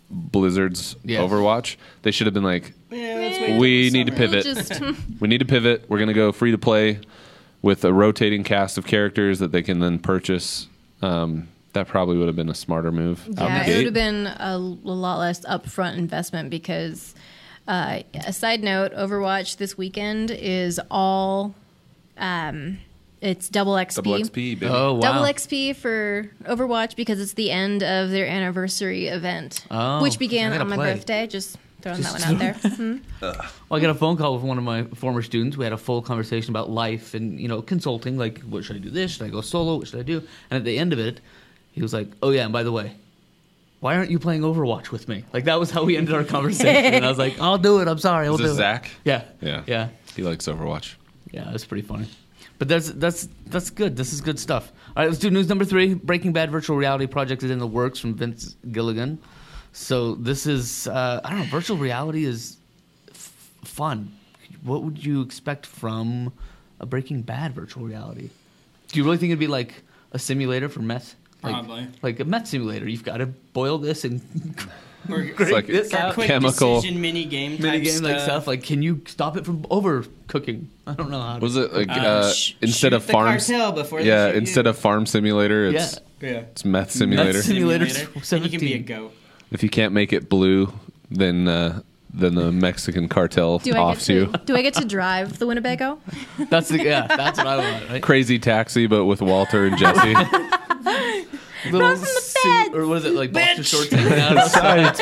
Blizzard's Yes. Overwatch. They should have been like, Yeah, let's wait we till need to summer. pivot. Just We need to pivot. We're going to go free to play with a rotating cast of characters that they can then purchase. That probably would have been a smarter move. out yeah, the it would gate. have been a lot less upfront investment because. A side note: Overwatch this weekend is all. It's double XP. Double XP, baby. Oh wow. Double XP for Overwatch because it's the end of their anniversary event, Oh, which began I gotta on my play. birthday. Just throwing that one out there. Mhm. Well, I got a phone call with one of my former students. We had a full conversation about life and consulting. Like, what should I do? This? Should I go solo? What should I do? And at the end of it, he was like, "Oh yeah, and by the way, why aren't you playing Overwatch with me?" Like that was how we ended our conversation. And I was like, "I'll do it. I'm sorry. I'll Is do this it." Zach? Yeah. Yeah. Yeah. He likes Overwatch. Yeah, that's pretty funny. But that's good. This is good stuff. All right, let's do news number 3. Breaking Bad virtual reality project is in the works from Vince Gilligan. So this is I don't know. Virtual reality is fun. What would you expect from a Breaking Bad virtual reality? Do you really think it'd be like a simulator for meth? Probably. Like a meth simulator. You've got to boil this and Or It's like this out. quick chemical- decision mini game mini type game like stuff. stuff. Like, can you stop it from overcooking? I don't know how. Was it like shoot instead of the farms? cartel before they Yeah, shoot instead you. of farm simulator, it's Yeah. Yeah. it's meth simulator. Meth Simulator And you can be a 17. goat. If you can't make it blue, then the Mexican cartel offs you. Do I get to drive the Winnebago? That's what I want. Right? Crazy Taxi, but with Walter and Jesse. Little from the suit, bed. or was it like boxer Bitch. shorts hanging out outside?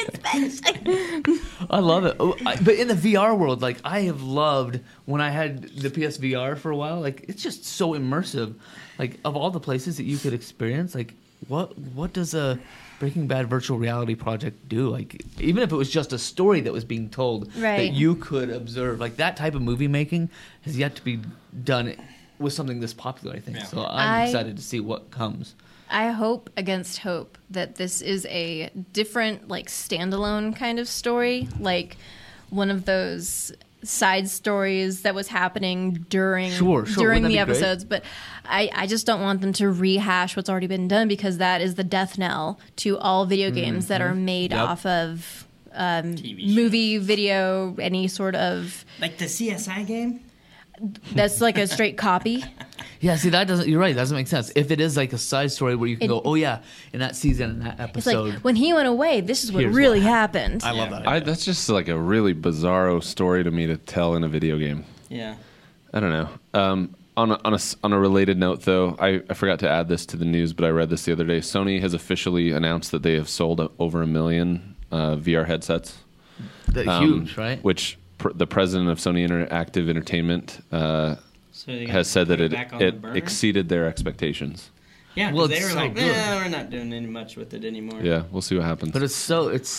I love it. But in the VR world, like I have loved when I had the PSVR for a while. Like it's just so immersive. Like of all the places that you could experience, like what does a Breaking Bad virtual reality project do? Like even if it was just a story that was being told that Right. you could observe, like that type of movie making has yet to be done with something this popular. I think Yeah. so. I'm I- excited to see what comes. I hope against hope that this is a different, like, standalone kind of story, like one of those side stories that was happening during Sure. during Wouldn't that the be great? episodes. But I just don't want them to rehash what's already been done because that is the death knell to all video games that are made Yep. off of TV movie, video, any sort of. Like the CSI game? That's like a straight copy. Yeah, see that doesn't. You're right. That doesn't make sense. If it is like a side story where you can It- go, oh yeah, in that season, in that It's episode, like when he went away, this is what Here's really what happened. I love that. That's just like a really bizarro story to me to tell in a video game. Yeah. I don't know. On a related note, though, I forgot to add this to the news, but I read this the other day. Sony has officially announced that they have sold over 1 million VR headsets. Huge, right? Which the president of Sony Interactive Entertainment So they has said that put it back on the it burner? exceeded their expectations. Yeah, 'cause Well, they it's were so like, good. we're not doing any much with it anymore. Yeah, we'll see what happens. But it's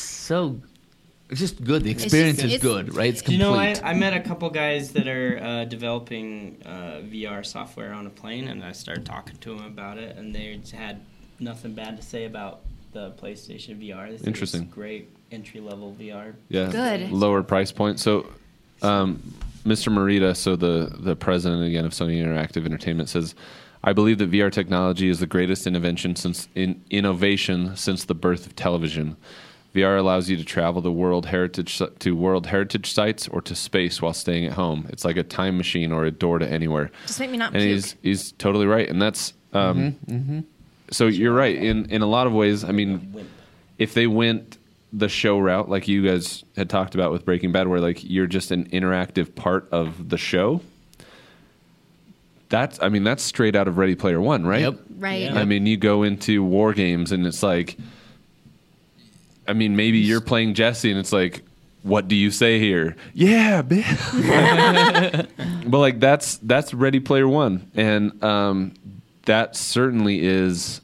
just good. The experience is it's- good, right? It's Do complete. you know, I met a couple guys that are developing VR software on a plane, and I started talking to them about it, and they had nothing bad to say about the PlayStation VR. They said Interesting. It's great entry-level VR. Yeah, Good. lower price point. So, Mr. Morita, so the president again of Sony Interactive Entertainment, says, "I believe that VR technology is the greatest innovation since the birth of television. VR allows you to travel to World Heritage sites or to space while staying at home. It's like a time machine or a door to anywhere." Just make me not And puke. he's totally right, and that's so you're right in a lot of ways. I mean, if they went the show route like you guys had talked about with Breaking Bad, where like you're just an interactive part of the show, that's straight out of Ready Player One, right? Yep. Right. Yeah. I mean, you go into war games and it's like, I mean, maybe you're playing Jesse and it's like, what do you say here? Yeah, bitch. But like that's Ready Player One, and that certainly is.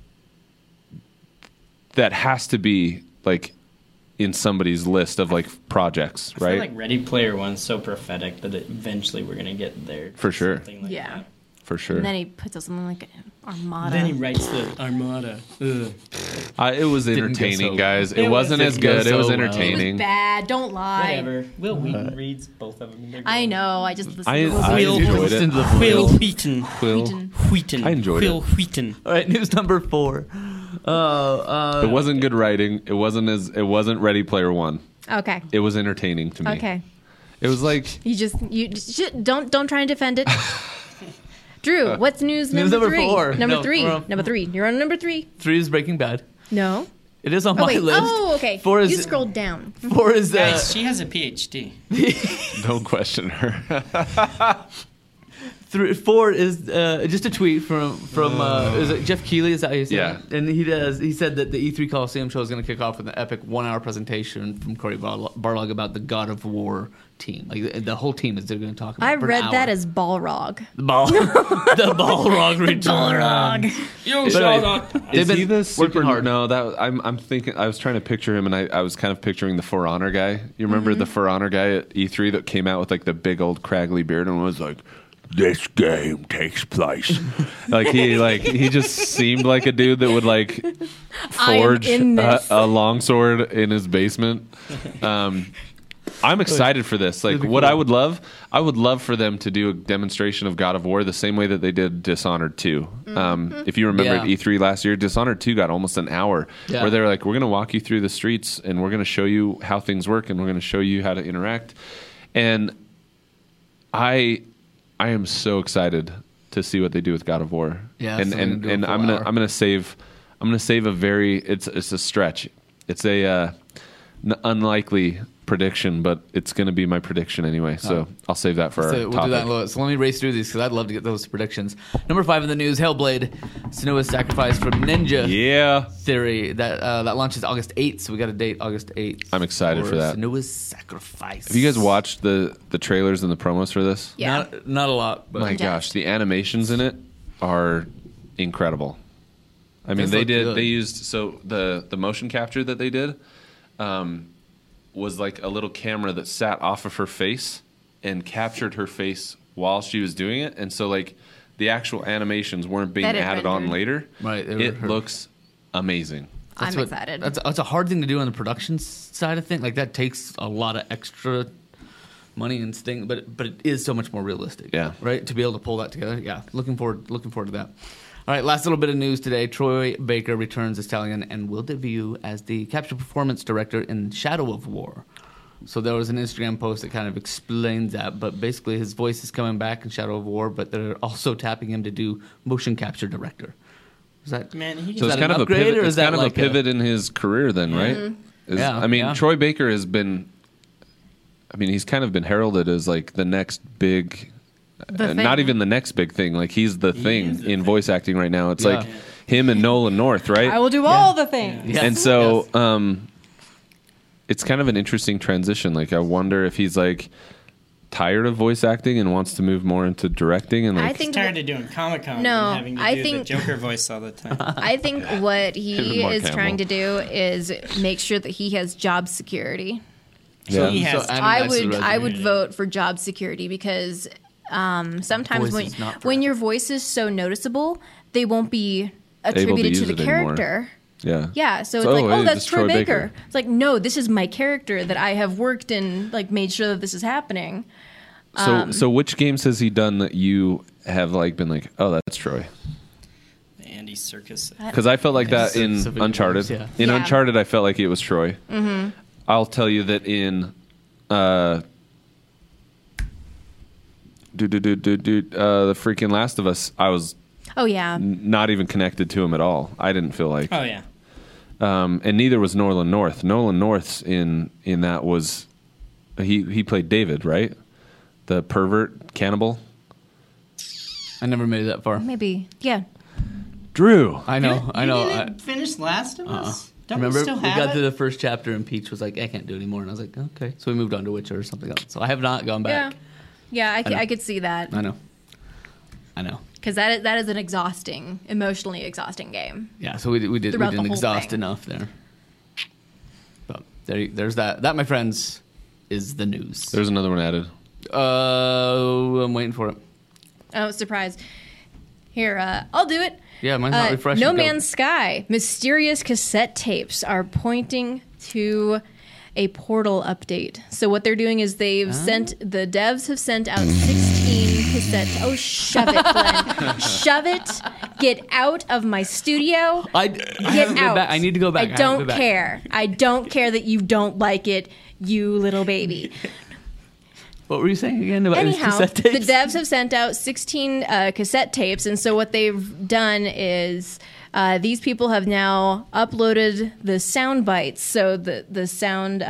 That has to be like in somebody's list of like projects, I right? feel like Ready Player One's so prophetic that eventually we're gonna get there. For sure. Something like Yeah. that. For sure. And then he puts up something like Armada. Then he writes the Armada. Ugh. It was Didn't go entertaining, so guys. well. It wasn't It as didn't go good. It was so well. It was entertaining. bad. Don't lie. Whatever. Will Wheaton reads both of them. and they're I good. know. I just listened I to Will enjoyed Listen it. to the Will voice. Wheaton. Will. Wheaton. Wheaton. I enjoyed Will Wheaton. All right, news number 4. It wasn't good writing. It wasn't Ready Player One. Okay. It was entertaining to me. Okay. It was like You don't try and defend it. Drew, what's news News number number 3? 4. Number No, 3. we're on- Number 3. You're on number 3. 3 is Breaking Bad. No. It is on Oh my wait. list. Oh, okay. 4 is You scrolled down. 4 is Guys, she has a PhD. don't question her. 4 is just a tweet from is it Jeff Keighley? Is that how you say Yeah. it? And he said that the E3 Coliseum show is going to kick off with an epic 1-hour presentation from Cory Barlog about the God of War team. Like the whole team is they're going to talk about. I for an read hour. that as Balrog. the Balrog return. You But shall anyway, not. They've Is been he the super working hard. No, that I'm thinking. I was trying to picture him, and I was kind of picturing the For Honor guy. You remember the For Honor guy at E3 that came out with like the big old craggly beard and was like, "This game takes place." he just seemed like a dude that would like I am forge in this. a longsword in his basement. I'm excited for this. Like, That'd be what cool. I would love for them to do a demonstration of God of War the same way that they did Dishonored 2. If you remember Yeah. at E3 last year, Dishonored 2 got almost an hour Yeah. where they're like, we're going to walk you through the streets and we're going to show you how things work and we're going to show you how to interact. And I am so excited to see what they do with God of War. Yeah, and so they're gonna do a and full I'm hour. gonna save a very it's a stretch. It's a unlikely prediction, but it's going to be my prediction anyway. So I'll save that for our So we'll do topic. that in a little bit. So let me race through these because I'd love to get those predictions. Number 5 in the news: Hellblade: Senua's Sacrifice from Ninja Yeah, Theory. That launches August 8th, so we got a date August 8th. I'm excited for that. Senua's Sacrifice. have you guys watched the trailers and the promos for this? Yeah. Not a lot, but My gosh, the animations in it are incredible. I mean, Those they look did. good. They used the motion capture that they did was like a little camera that sat off of her face and captured her face while she was doing it, and so like the actual animations weren't being That it added on rendered. later. Right, they were It her- looks amazing. I'm excited. That's a hard thing to do on the production side of things. Like that takes a lot of extra money and sting, but it is so much more realistic. Yeah. Right. To be able to pull that together. Yeah. Looking forward to that. All right. Last little bit of news today. Troy Baker returns as Talion and will debut as the capture performance director in Shadow of War. So there was an Instagram post that kind of explains that, but basically his voice is coming back in Shadow of War, but they're also tapping him to do motion capture director. Is that Man, he So Is it's that kind an of a upgrade, pivot. or is It's that kind of like a pivot in his career, then, right? Yeah, I mean, yeah. Troy Baker has been. I mean, he's kind of been heralded as like the next big. The Not thing. even the next big thing. Like he's the thing is the in thing. voice acting right now. It's Yeah. like him and Nolan North, right? I will do all the things. Yes. And so, Yes. it's kind of an interesting transition. Like I wonder if he's like tired of voice acting and wants to move more into directing. And I like, think tired of doing Comic Con No, and having to I do think- the Joker voice all the time. I think what he Even Mark is Hamill. trying to do is make sure that he has job security. yeah. he has- adding I that to the would resume. vote for job security because sometimes Voice is not when forever. your voice is so noticeable, they won't be Able attributed to to use the it anymore. character. yeah. Yeah, so it's So, like, hey, oh, that's this is Troy Troy Baker. Baker. It's like, no, this is my character that I have worked in, like made sure that this is happening. So which games has he done that you have like been like, oh, that's Troy? The Andy Serkis. Because I felt like that in Specific Uncharted. games, yeah. In Yeah. Uncharted, I felt like it was Troy. Mm-hmm. I'll tell you that in the freaking Last of Us, I was Oh yeah, not even connected to him at all. I didn't feel like, Oh yeah. and neither was Nolan North. Nolan North's in that was he played David, right? The pervert cannibal. I never made it that far. maybe yeah. Drew. I know. You didn't finish Last of Us? Don't Remember, we still we have got it? to the first chapter and Peach was like, I can't do it anymore. And I was like, okay. So we moved on to Witcher or something else. So I have not gone back. Yeah, know. I could see that I know. because that is an emotionally exhausting game. Yeah, so we Throughout the didn't whole exhaust thing. enough there. But there's that. That, my friends, is the news. There's another one added. I'm waiting for it. Oh, surprise! Here, I'll do it. Yeah, mine's not refreshing. No Go. Man's Sky. Mysterious cassette tapes are pointing to a Portal update. So what they're doing is the devs have sent out 16 cassette. Oh, shove it, Glenn. Shove it. Get out of my studio. Get out. I need to go back. I don't care. I don't care that you don't like it, you little baby. What were you saying again about Anyhow, cassette tapes? the devs have sent out 16 cassette tapes, and so what they've done is these people have now uploaded the sound bites. So the sound,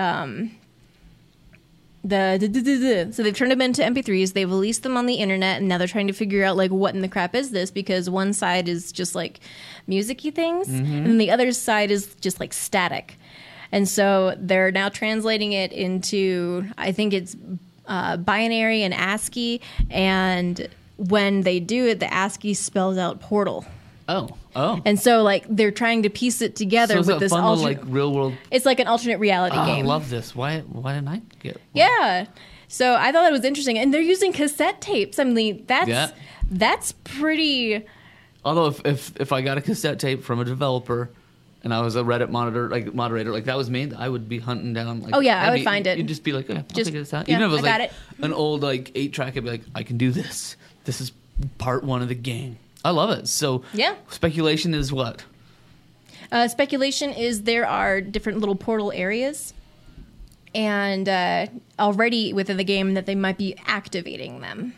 so they've turned them into MP3s. They've released them on the internet, and now they're trying to figure out like what in the crap is this, because one side is just like music-y things, and the other side is just like static. And so they're now translating it into, I think it's binary and ASCII, and when they do it, the ASCII spells out Portal. Oh. And so, like, they're trying to piece it together So is with that this fun little, alternate. like real world? It's like an alternate reality Oh, I game. love this. Why didn't I get one? Yeah. So I thought that was interesting, and they're using cassette tapes. I mean, that's pretty. Although if I got a cassette tape from a developer and I was a Reddit moderator, like that was me, I would be hunting down. Like, Oh, yeah, I would find it. You'd just be like, I'll Just- figure this out. yeah, Even if it was I got like it. an old like 8-track, I'd be like, I can do this. This is part 1 of the game. I love it. So Yeah. speculation is what? Speculation is there are different little portal areas, and already within the game that they might be activating them.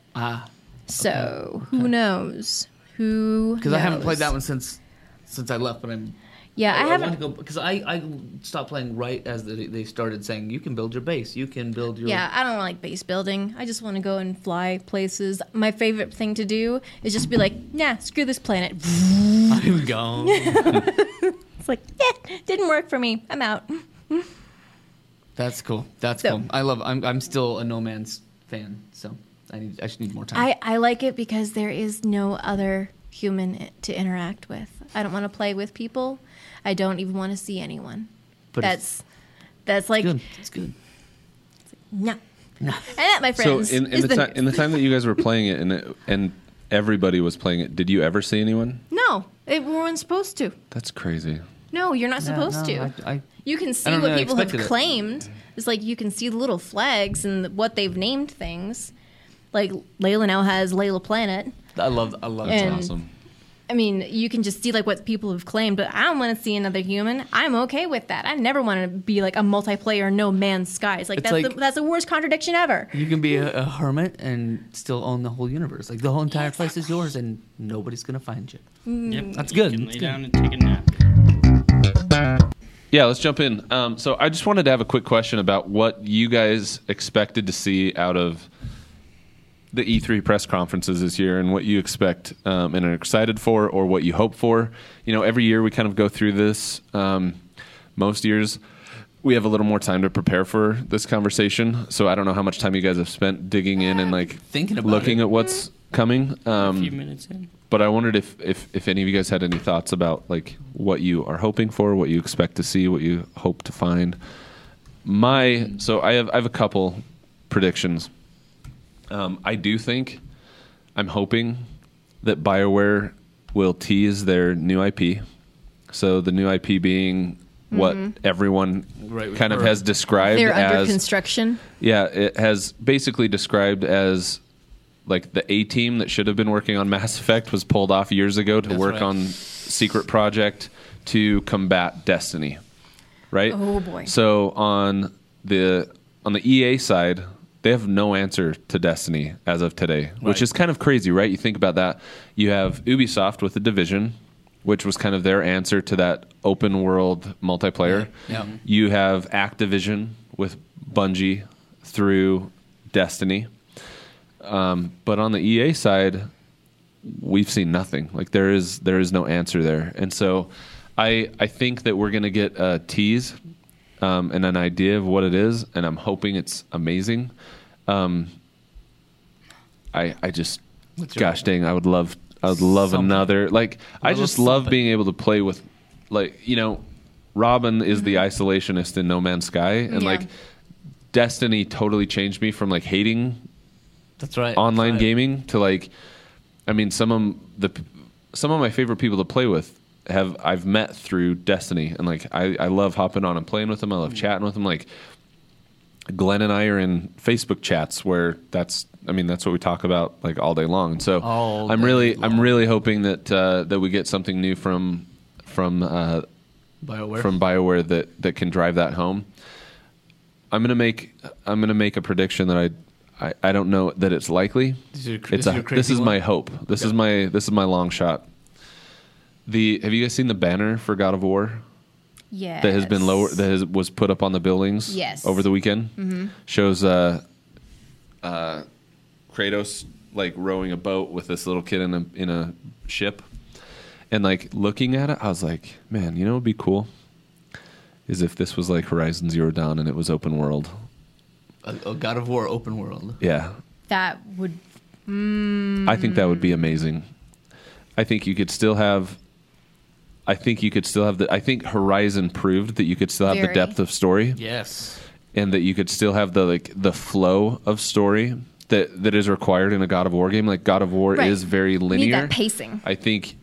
So who knows? Who? Because I haven't played knows? that one since I left, but Yeah, I want haven't. to go because I stopped playing right as they started saying you can build your base, you can build your Yeah, I don't like base building. I just want to go and fly places. My favorite thing to do is just be like, nah, screw this planet. I'm gone. It's like, didn't work for me. I'm out. That's cool. That's So- cool. I'm still a No Man's fan, so I just need more time. I like it because there is no other human to interact with. I don't want to play with people. I don't even want to see anyone. But that's it's like good. It's good. no. And that, my So friends, in is the in the time that you guys were playing it and everybody was playing it, did you ever see anyone? No, we weren't supposed to. That's crazy. No, you're not supposed to. You can see don't what know, I people have expected it. claimed. It's like you can see the little flags and what they've named things. Like Layla now has Layla Planet. I love That's And- awesome. I mean, you can just see like what people have claimed, but I don't want to see another human. I'm okay with that. I never want to be like a multiplayer No Man's Skies. Like It's that's like- that's the worst contradiction ever. You can be a hermit and still own the whole universe. Like the whole entire place is yours, and nobody's gonna find you. Yep. That's You good. can That's lay good. down and take a nap. Yeah, let's jump in. So I just wanted to have a quick question about what you guys expected to see out of the E3 press conferences this year, and what you expect and are excited for, or what you hope for. You know, every year we kind of go through this. Most years we have a little more time to prepare for this conversation. So I don't know how much time you guys have spent digging in and like Thinking about looking it. at what's coming. A few minutes in. But I wondered if any of you guys had any thoughts about like what you are hoping for, what you expect to see, what you hope to find. So I have a couple predictions. I do think, I'm hoping that BioWare will tease their new IP. So the new IP being what everyone Right, we've kind of heard. has described They're under as construction. yeah, it has basically described as like the A team that should have been working on Mass Effect was pulled off years ago to That's work right. on Secret Project to combat Destiny. Right? Oh, boy. So on the EA side, they have no answer to Destiny as of today, which Right. is kind of crazy, right? You think about that. You have Ubisoft with The Division, which was kind of their answer to that open world multiplayer. Yeah. You have Activision with Bungie through Destiny. But on the EA side, we've seen nothing. Like there is no answer there. And so I think that we're going to get a tease and an idea of what it is, and I'm hoping it's amazing. I just, gosh dang, I would love Something. another. Like I Little just love something. being able to play with, like, you know, Robin is the isolationist in No Man's Sky, and Yeah. like Destiny totally changed me from like hating That's right. online That's right. gaming to like, I mean, some of my favorite people to play with I've met through Destiny, and like I love hopping on and playing with them. I love chatting with them. Like Glenn and I are in Facebook chats where that's what we talk about like all day long. And so I'm really hoping that we get something new from BioWare that can drive that home. I'm gonna make a prediction that I don't know that it's likely. This is my hope. This is my long shot. Have you guys seen the banner for God of War? Yes. That has been lower. Was put up on the buildings. Yes. Over the weekend. Mm-hmm. Shows Kratos like rowing a boat with this little kid in a ship, and like looking at it, I was like, man, you know, what would be cool is if this was like Horizon Zero Dawn and it was open world. A God of War open world. Yeah. That would. I think that would be amazing. I think you could still have. I think Horizon proved that you could still have the depth of story. Yes. And that you could still have the flow of story that is required in a God of War game. Like God of War is very linear. You need that pacing. I think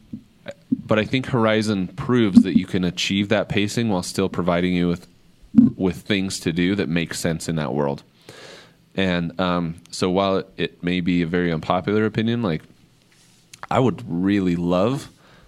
Horizon proves that you can achieve that pacing while still providing you with things to do that make sense in that world. And so while it may be a very unpopular opinion, like I would really love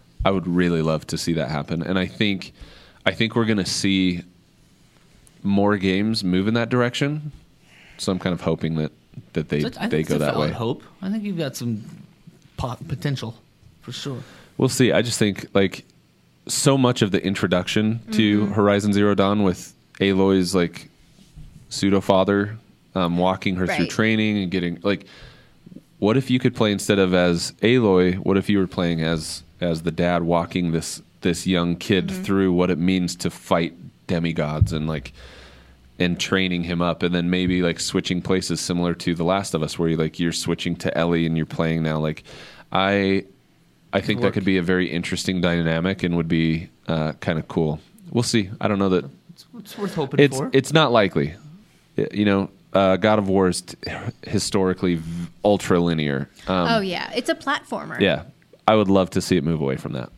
to see that happen. And I think we're going to see more games move in that direction. So I'm kind of hoping that they go that way. Hope. I think you've got some potential for sure. We'll see. I just think like so much of the introduction to Horizon Zero Dawn with Aloy's like pseudo father walking her through training and getting like, what if you could play instead of as Aloy? What if you were playing as the dad walking this young kid through what it means to fight demigods and training him up, and then maybe like switching places similar to The Last of Us, where you're switching to Ellie and you're playing now. Like I think that could be a very interesting dynamic and would be kind of cool. We'll see. I don't know that it's worth hoping for. It's not likely. You know, God of War is historically ultra linear. It's a platformer. Yeah, I would love to see it move away from that.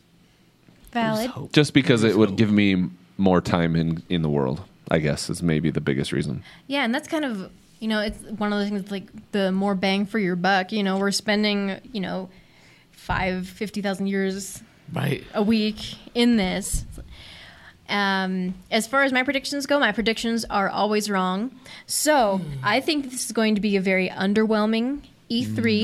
Valid. Just because it would give me more time in the world, I guess, is maybe the biggest reason. Yeah, and that's kind of, you know, it's one of the things like the more bang for your buck. You know, we're spending, 50,000 years a week in this. As far as my predictions go, my predictions are always wrong. So I think this is going to be a very underwhelming E3.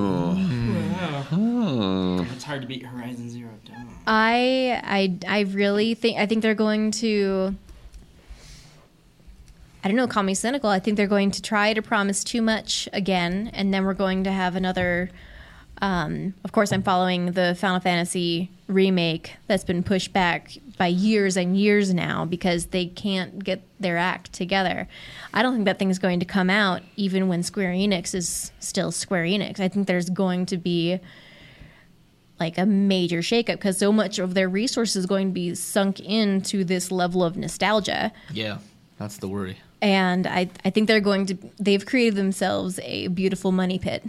It's hard to beat Horizon Zero Dawn. I really think they're going to, I don't know, call me cynical. I think they're going to try to promise too much again, and then we're going to have another. Of course, I'm following the Final Fantasy remake that's been pushed back by years and years now because they can't get their act together. I don't think that thing's going to come out even when Square Enix is still Square Enix. I think there's going to be like a major shakeup because so much of their resources is going to be sunk into this level of nostalgia. Yeah, that's the worry. And I think they've created themselves a beautiful money pit.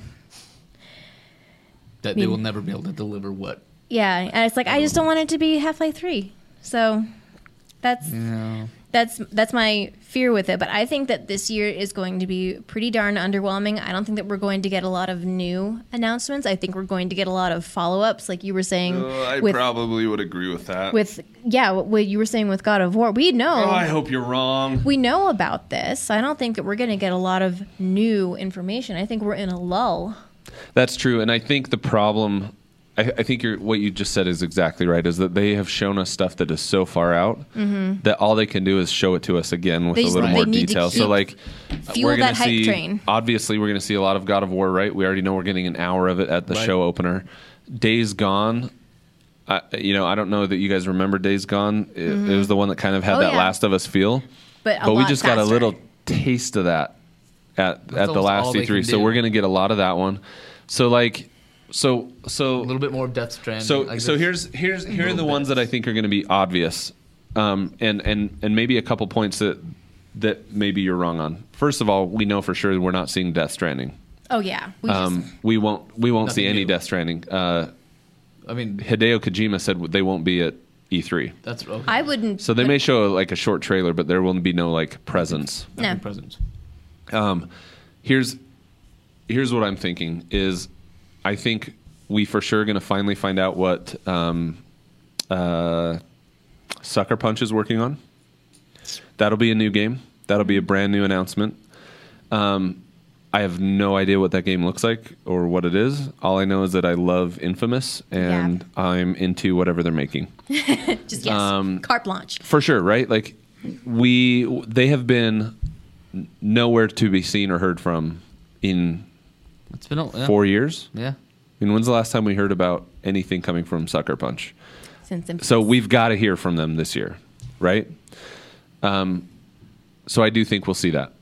That they will never be able to deliver what? Yeah, and it's like I just don't want it to be Half-Life 3. So that's my fear with it. But I think that this year is going to be pretty darn underwhelming. I don't think that we're going to get a lot of new announcements. I think we're going to get a lot of follow-ups, like you were saying. I probably would agree with that. What you were saying with God of War. We know. Oh, I hope you're wrong. We know about this. I don't think that we're going to get a lot of new information. I think we're in a lull. That's true, and I think the problem, I think what you just said is exactly right, is that they have shown us stuff that is so far out that all they can do is show it to us again with a little more detail. So like, we're going to see, train. Obviously we're going to see a lot of God of War, right? We already know we're getting an hour of it at the show opener. Days Gone, I don't know that you guys remember Days Gone. It was the one that kind of had that Last of Us feel. But we just got a little taste of that at the last E3, so we're going to get a lot of that one. So like, so a little bit more Death Stranding. So here are the ones that I think are going to be obvious, and maybe a couple points that maybe you're wrong on. First of all, we know for sure we're not seeing Death Stranding. Oh yeah, we won't see any Death Stranding. Hideo Kojima said they won't be at E3. That's okay. I wouldn't. So they may show like a short trailer, but there will be no like presence. No. Presents. Here's what I'm thinking is I think we for sure going to finally find out what Sucker Punch is working on. That'll be a new game. That'll be a brand new announcement. I have no idea what that game looks like or what it is. All I know is that I love Infamous and I'm into whatever they're making. Just yes. Carte blanche. For sure, right? Like they have been nowhere to be seen or heard from in It's been 4 years. Yeah. I mean, when's the last time we heard about anything coming from Sucker Punch? Since So we've got to hear from them this year, right? So I do think we'll see that.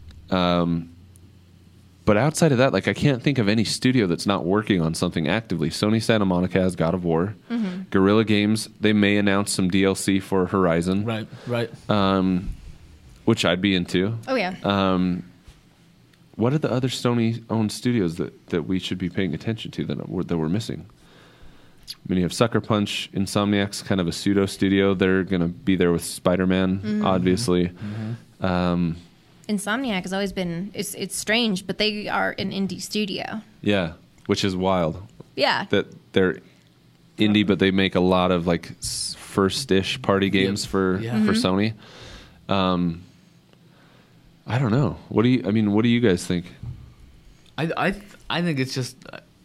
But outside of that, like I can't think of any studio that's not working on something actively. Sony Santa Monica has God of War. Guerrilla Games, they may announce some DLC for Horizon, Right. which I'd be into. Oh yeah. What are the other Sony-owned studios that we should be paying attention to that we're missing? I mean, you have Sucker Punch, Insomniac's kind of a pseudo studio. They're going to be there with Spider-Man, obviously. Insomniac has always been. It's strange, but they are an indie studio. Yeah, which is wild. Yeah. That they're indie, but they make a lot of like first-ish party games for Sony. I don't know. What do you guys think? I think it's just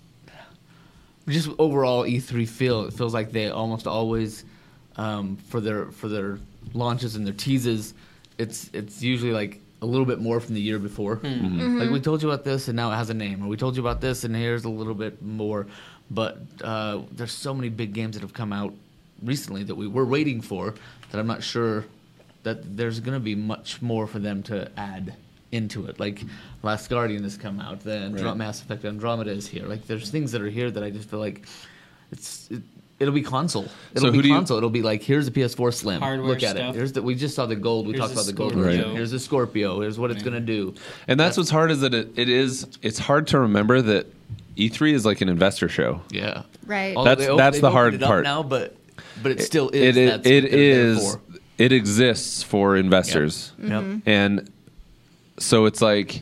overall E3 feel. It feels like they almost always for their launches and their teases, it's usually like a little bit more from the year before. Like we told you about this and now it has a name, or we told you about this and here's a little bit more. But there's so many big games that have come out recently that we were waiting for that I'm not sure that there's going to be much more for them to add into it. Like Last Guardian has come out, then Mass Effect Andromeda is here. Like there's things that are here that I just feel like it'll be console. It'll be console. It'll be like, here's the PS4 Slim. Hardware Look at stuff. it. We just saw the gold. We talked about the gold Scorpio. version. Here's the Scorpio. Here's what it's going to do. And that's what's hard is that it's hard to remember that E3 is like an investor show. Yeah. Right. Although That's they've the hard opened it up part. now, but it still is. It is. It exists for investors. Yep. And so it's like,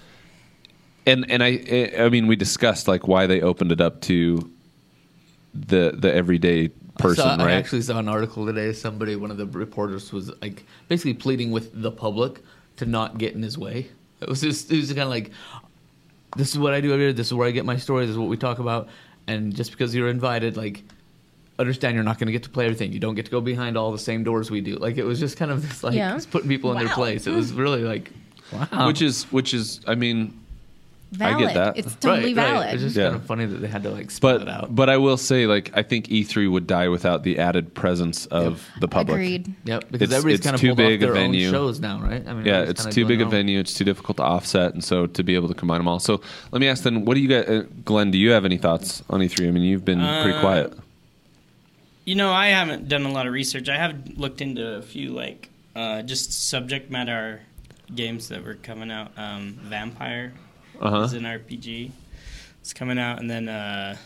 and I mean, we discussed like why they opened it up to the everyday person, I right? actually saw an article today. One of the reporters was like basically pleading with the public to not get in his way. It was kind of like, this is what I do every day. This is where I get my story. This is what we talk about. And just because you're invited, like, understand you're not going to get to play everything. You don't get to go behind all the same doors we do. Like, it was just kind of this, like, just putting people in their place. It was really like, wow. Which is, I mean, Valid. I get that. It's totally valid. It's just kind of funny that they had to like spell it out. But I will say, like, I think E3 would die without the added presence of the public. Agreed. Yep, because It's everybody's kind of too pulled big off a their own venue. shows now, right? I mean, Yeah, everybody's it's kinda too doing big a their own. venue. It's too difficult to offset, and so to be able to combine them all. So let me ask then, what do you guys, Glenn? Do you have any thoughts on E3? I mean, you've been pretty quiet. You know, I haven't done a lot of research. I have looked into a few, like, just subject matter games that were coming out. Vampire is an RPG. It's coming out, and then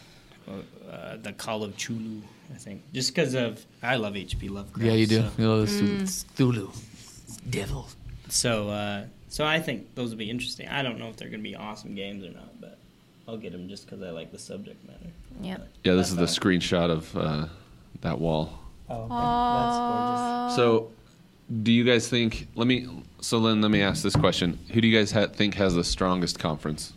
the Call of Cthulhu, I think. Just because I love H.P. Lovecraft. Yeah, you do. So, You know, Cthulhu, devil. so I think those will be interesting. I don't know if they're going to be awesome games or not, but I'll get them just because I like the subject matter. Yep. Yeah, this is the screenshot of that wall. Oh, okay. That's gorgeous. So, do you guys think? Let me ask this question: who do you guys think has the strongest conference?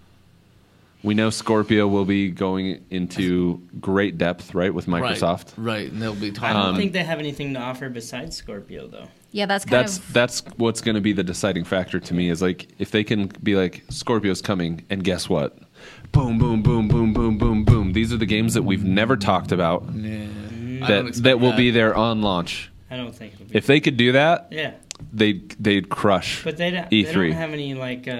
We know Scorpio will be going into great depth, right, with Microsoft. Right, and they'll be I talking. don't think they have anything to offer besides Scorpio, though. Yeah, that's That's what's going to be the deciding factor to me is like if they can be like Scorpio's coming, and guess what? Boom, boom, boom, boom, boom, boom, boom. These are the games that we've never talked about that will be there on launch. I don't think it'll be. If they could do that, Yeah. they'd crush. But they don't E3. have any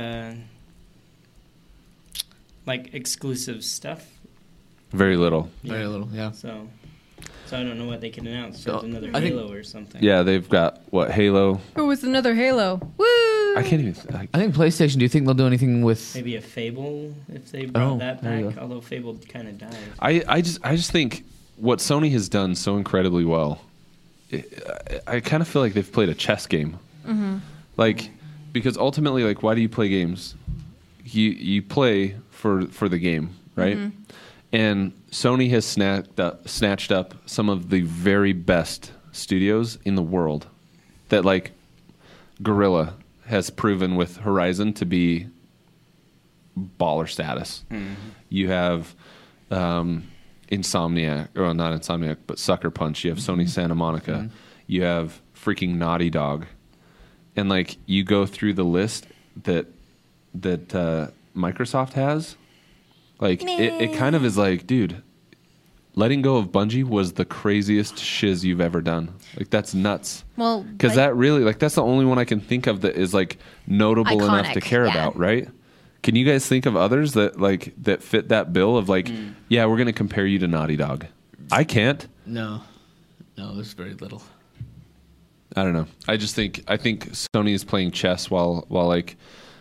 like exclusive stuff. Very little. Very little, yeah. So I don't know what they can announce. So, There's another I think- Halo or something. Yeah, they've got what Halo. Oh, it's another Halo. Woo! I can't even. I think PlayStation. Do you think they'll do anything with? Maybe a Fable if they brought that there you back. go. Although Fable kind of died. I just think what Sony has done so incredibly well, I kind of feel like they've played a chess game. Like, because ultimately, like, why do you play games? You play for the game, right? And Sony has snatched up some of the very best studios in the world that, like, Guerrilla has proven with Horizon to be baller status. You have Insomniac, or not Insomniac, but Sucker Punch. You have Sony Santa Monica. You have freaking Naughty Dog. And, like, you go through the list that Microsoft has, like, it kind of is like, dude, letting go of Bungie was the craziest shiz you've ever done. Like, that's nuts. Well, because that really, like, that's the only one I can think of that is, like, notable enough to care about, right? Can you guys think of others that, like, that fit that bill of, like, yeah, we're going to compare you to Naughty Dog? I can't. No, there's very little. I don't know. I think Sony is playing chess while like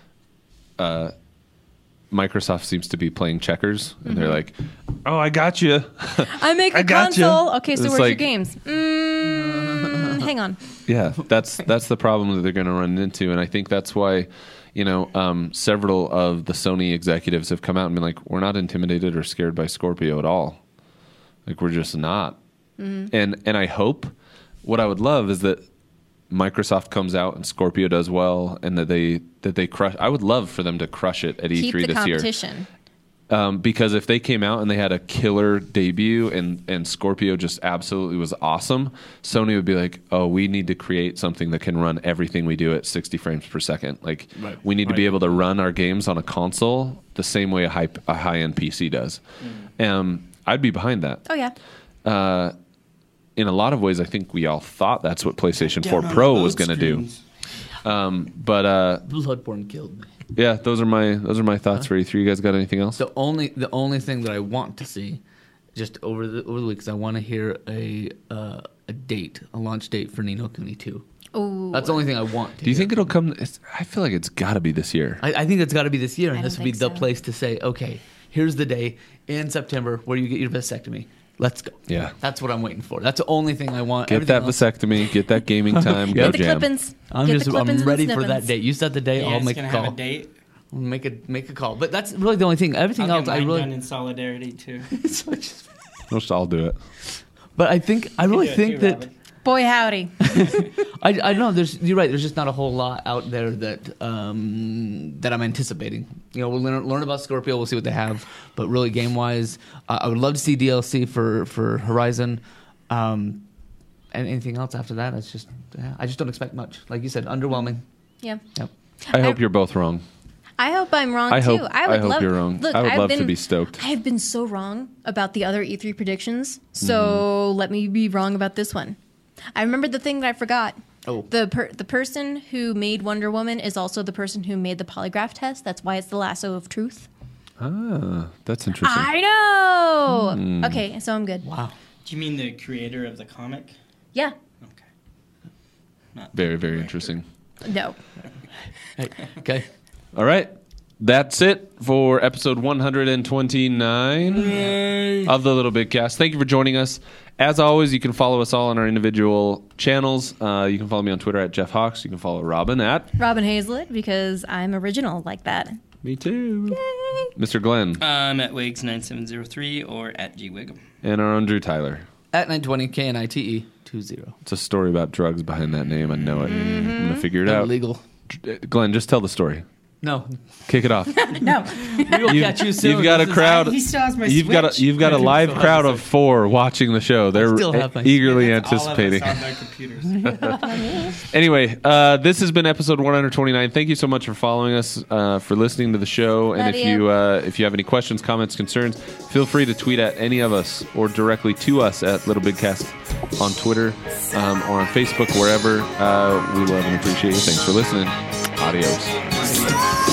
Microsoft seems to be playing checkers, and they're like, "Oh, I got you. I make a console. Okay, so it's where's like, your games? Hang on. Yeah, that's the problem that they're going to run into, and I think that's why, several of the Sony executives have come out and been like, "We're not intimidated or scared by Scorpio at all. Like, we're just not." And I hope, what I would love is that Microsoft comes out and Scorpio does well, and that they crush. I would love for them to crush it at E3 this year. Keep the competition. Because if they came out and they had a killer debut and Scorpio just absolutely was awesome, Sony would be like, "Oh, we need to create something that can run everything we do at 60 frames per second. Like, we need to be able to run our games on a console the same way a high-end PC does." I'd be behind that. Oh, yeah. In a lot of ways, I think we all thought that's what PlayStation 4 Pro was going to do. But Bloodborne killed me. yeah, those are my thoughts for E3. You guys got anything else? The only thing that I want to see, just over the week, is I want to hear a launch date for Ni no Kuni 2. Ooh. That's the only thing I want to Do you hear. think it'll come? I feel like it's got to be this year. I think it's got to be this year, and I this don't would be think the so. place to say, okay, here's the day in September where you get your vasectomy. Let's go. Yeah. That's what I'm waiting for. That's the only thing I want. Get Everything that else- vasectomy. Get that gaming time. Go Get the jam. clippings. I'm Get the clippings and ready the for that snippings. date. You set the date. I'll make a gonna call. have a date. Make a call. But that's really the only thing. Everything I'll else, get I mine really. done in solidarity too. I'll do it. But I really think that. Boy, howdy. I know. You're right. There's just not a whole lot out there that I'm anticipating. We'll learn about Scorpio. We'll see what they have. But really, game wise, I would love to see DLC for Horizon. And anything else after that, it's just I just don't expect much. Like you said, underwhelming. Yeah. Yep. I hope you're both wrong. I hope I'm wrong, I too. hope- I would I hope love, you're wrong. Look, I would I've love to be stoked. I have been so wrong about the other E3 predictions, so let me be wrong about this one. I remember the thing that I forgot. Oh. The person who made Wonder Woman is also the person who made the polygraph test. That's why it's the lasso of truth. Ah, that's interesting. I know! Okay, so I'm good. Wow. Do you mean the creator of the comic? Yeah. Okay. Very, very interesting. No. Hey, okay. All right. That's it for episode 129 of the Little Big Cast. Thank you for joining us. As always, you can follow us all on our individual channels. You can follow me on Twitter at Jeff Hawks. You can follow Robin at Robin Hazlett, because I'm original like that. Me Too. Yay! Mr. Glenn. I'm at Wigs9703 or at GWiggum. And our own Drew Tyler. At 920 KNITE 20. It's a story about drugs behind that name. I know it. I'm going to figure it out. Illegal. Glenn, just tell the story. No. Kick it off. No. We will catch you soon. You've got a This is- crowd. He still has my You've got a live crowd of 4 watching the show. They're still have my eagerly That's anticipating. all of us on their computers. Anyway, this has been episode 129. Thank you so much for following us, for listening to the show. And Love if you have any questions, comments, concerns, feel free to tweet at any of us or directly to us at Little Big Cast on Twitter or on Facebook, wherever. We love and appreciate you. Thanks for listening. Adios.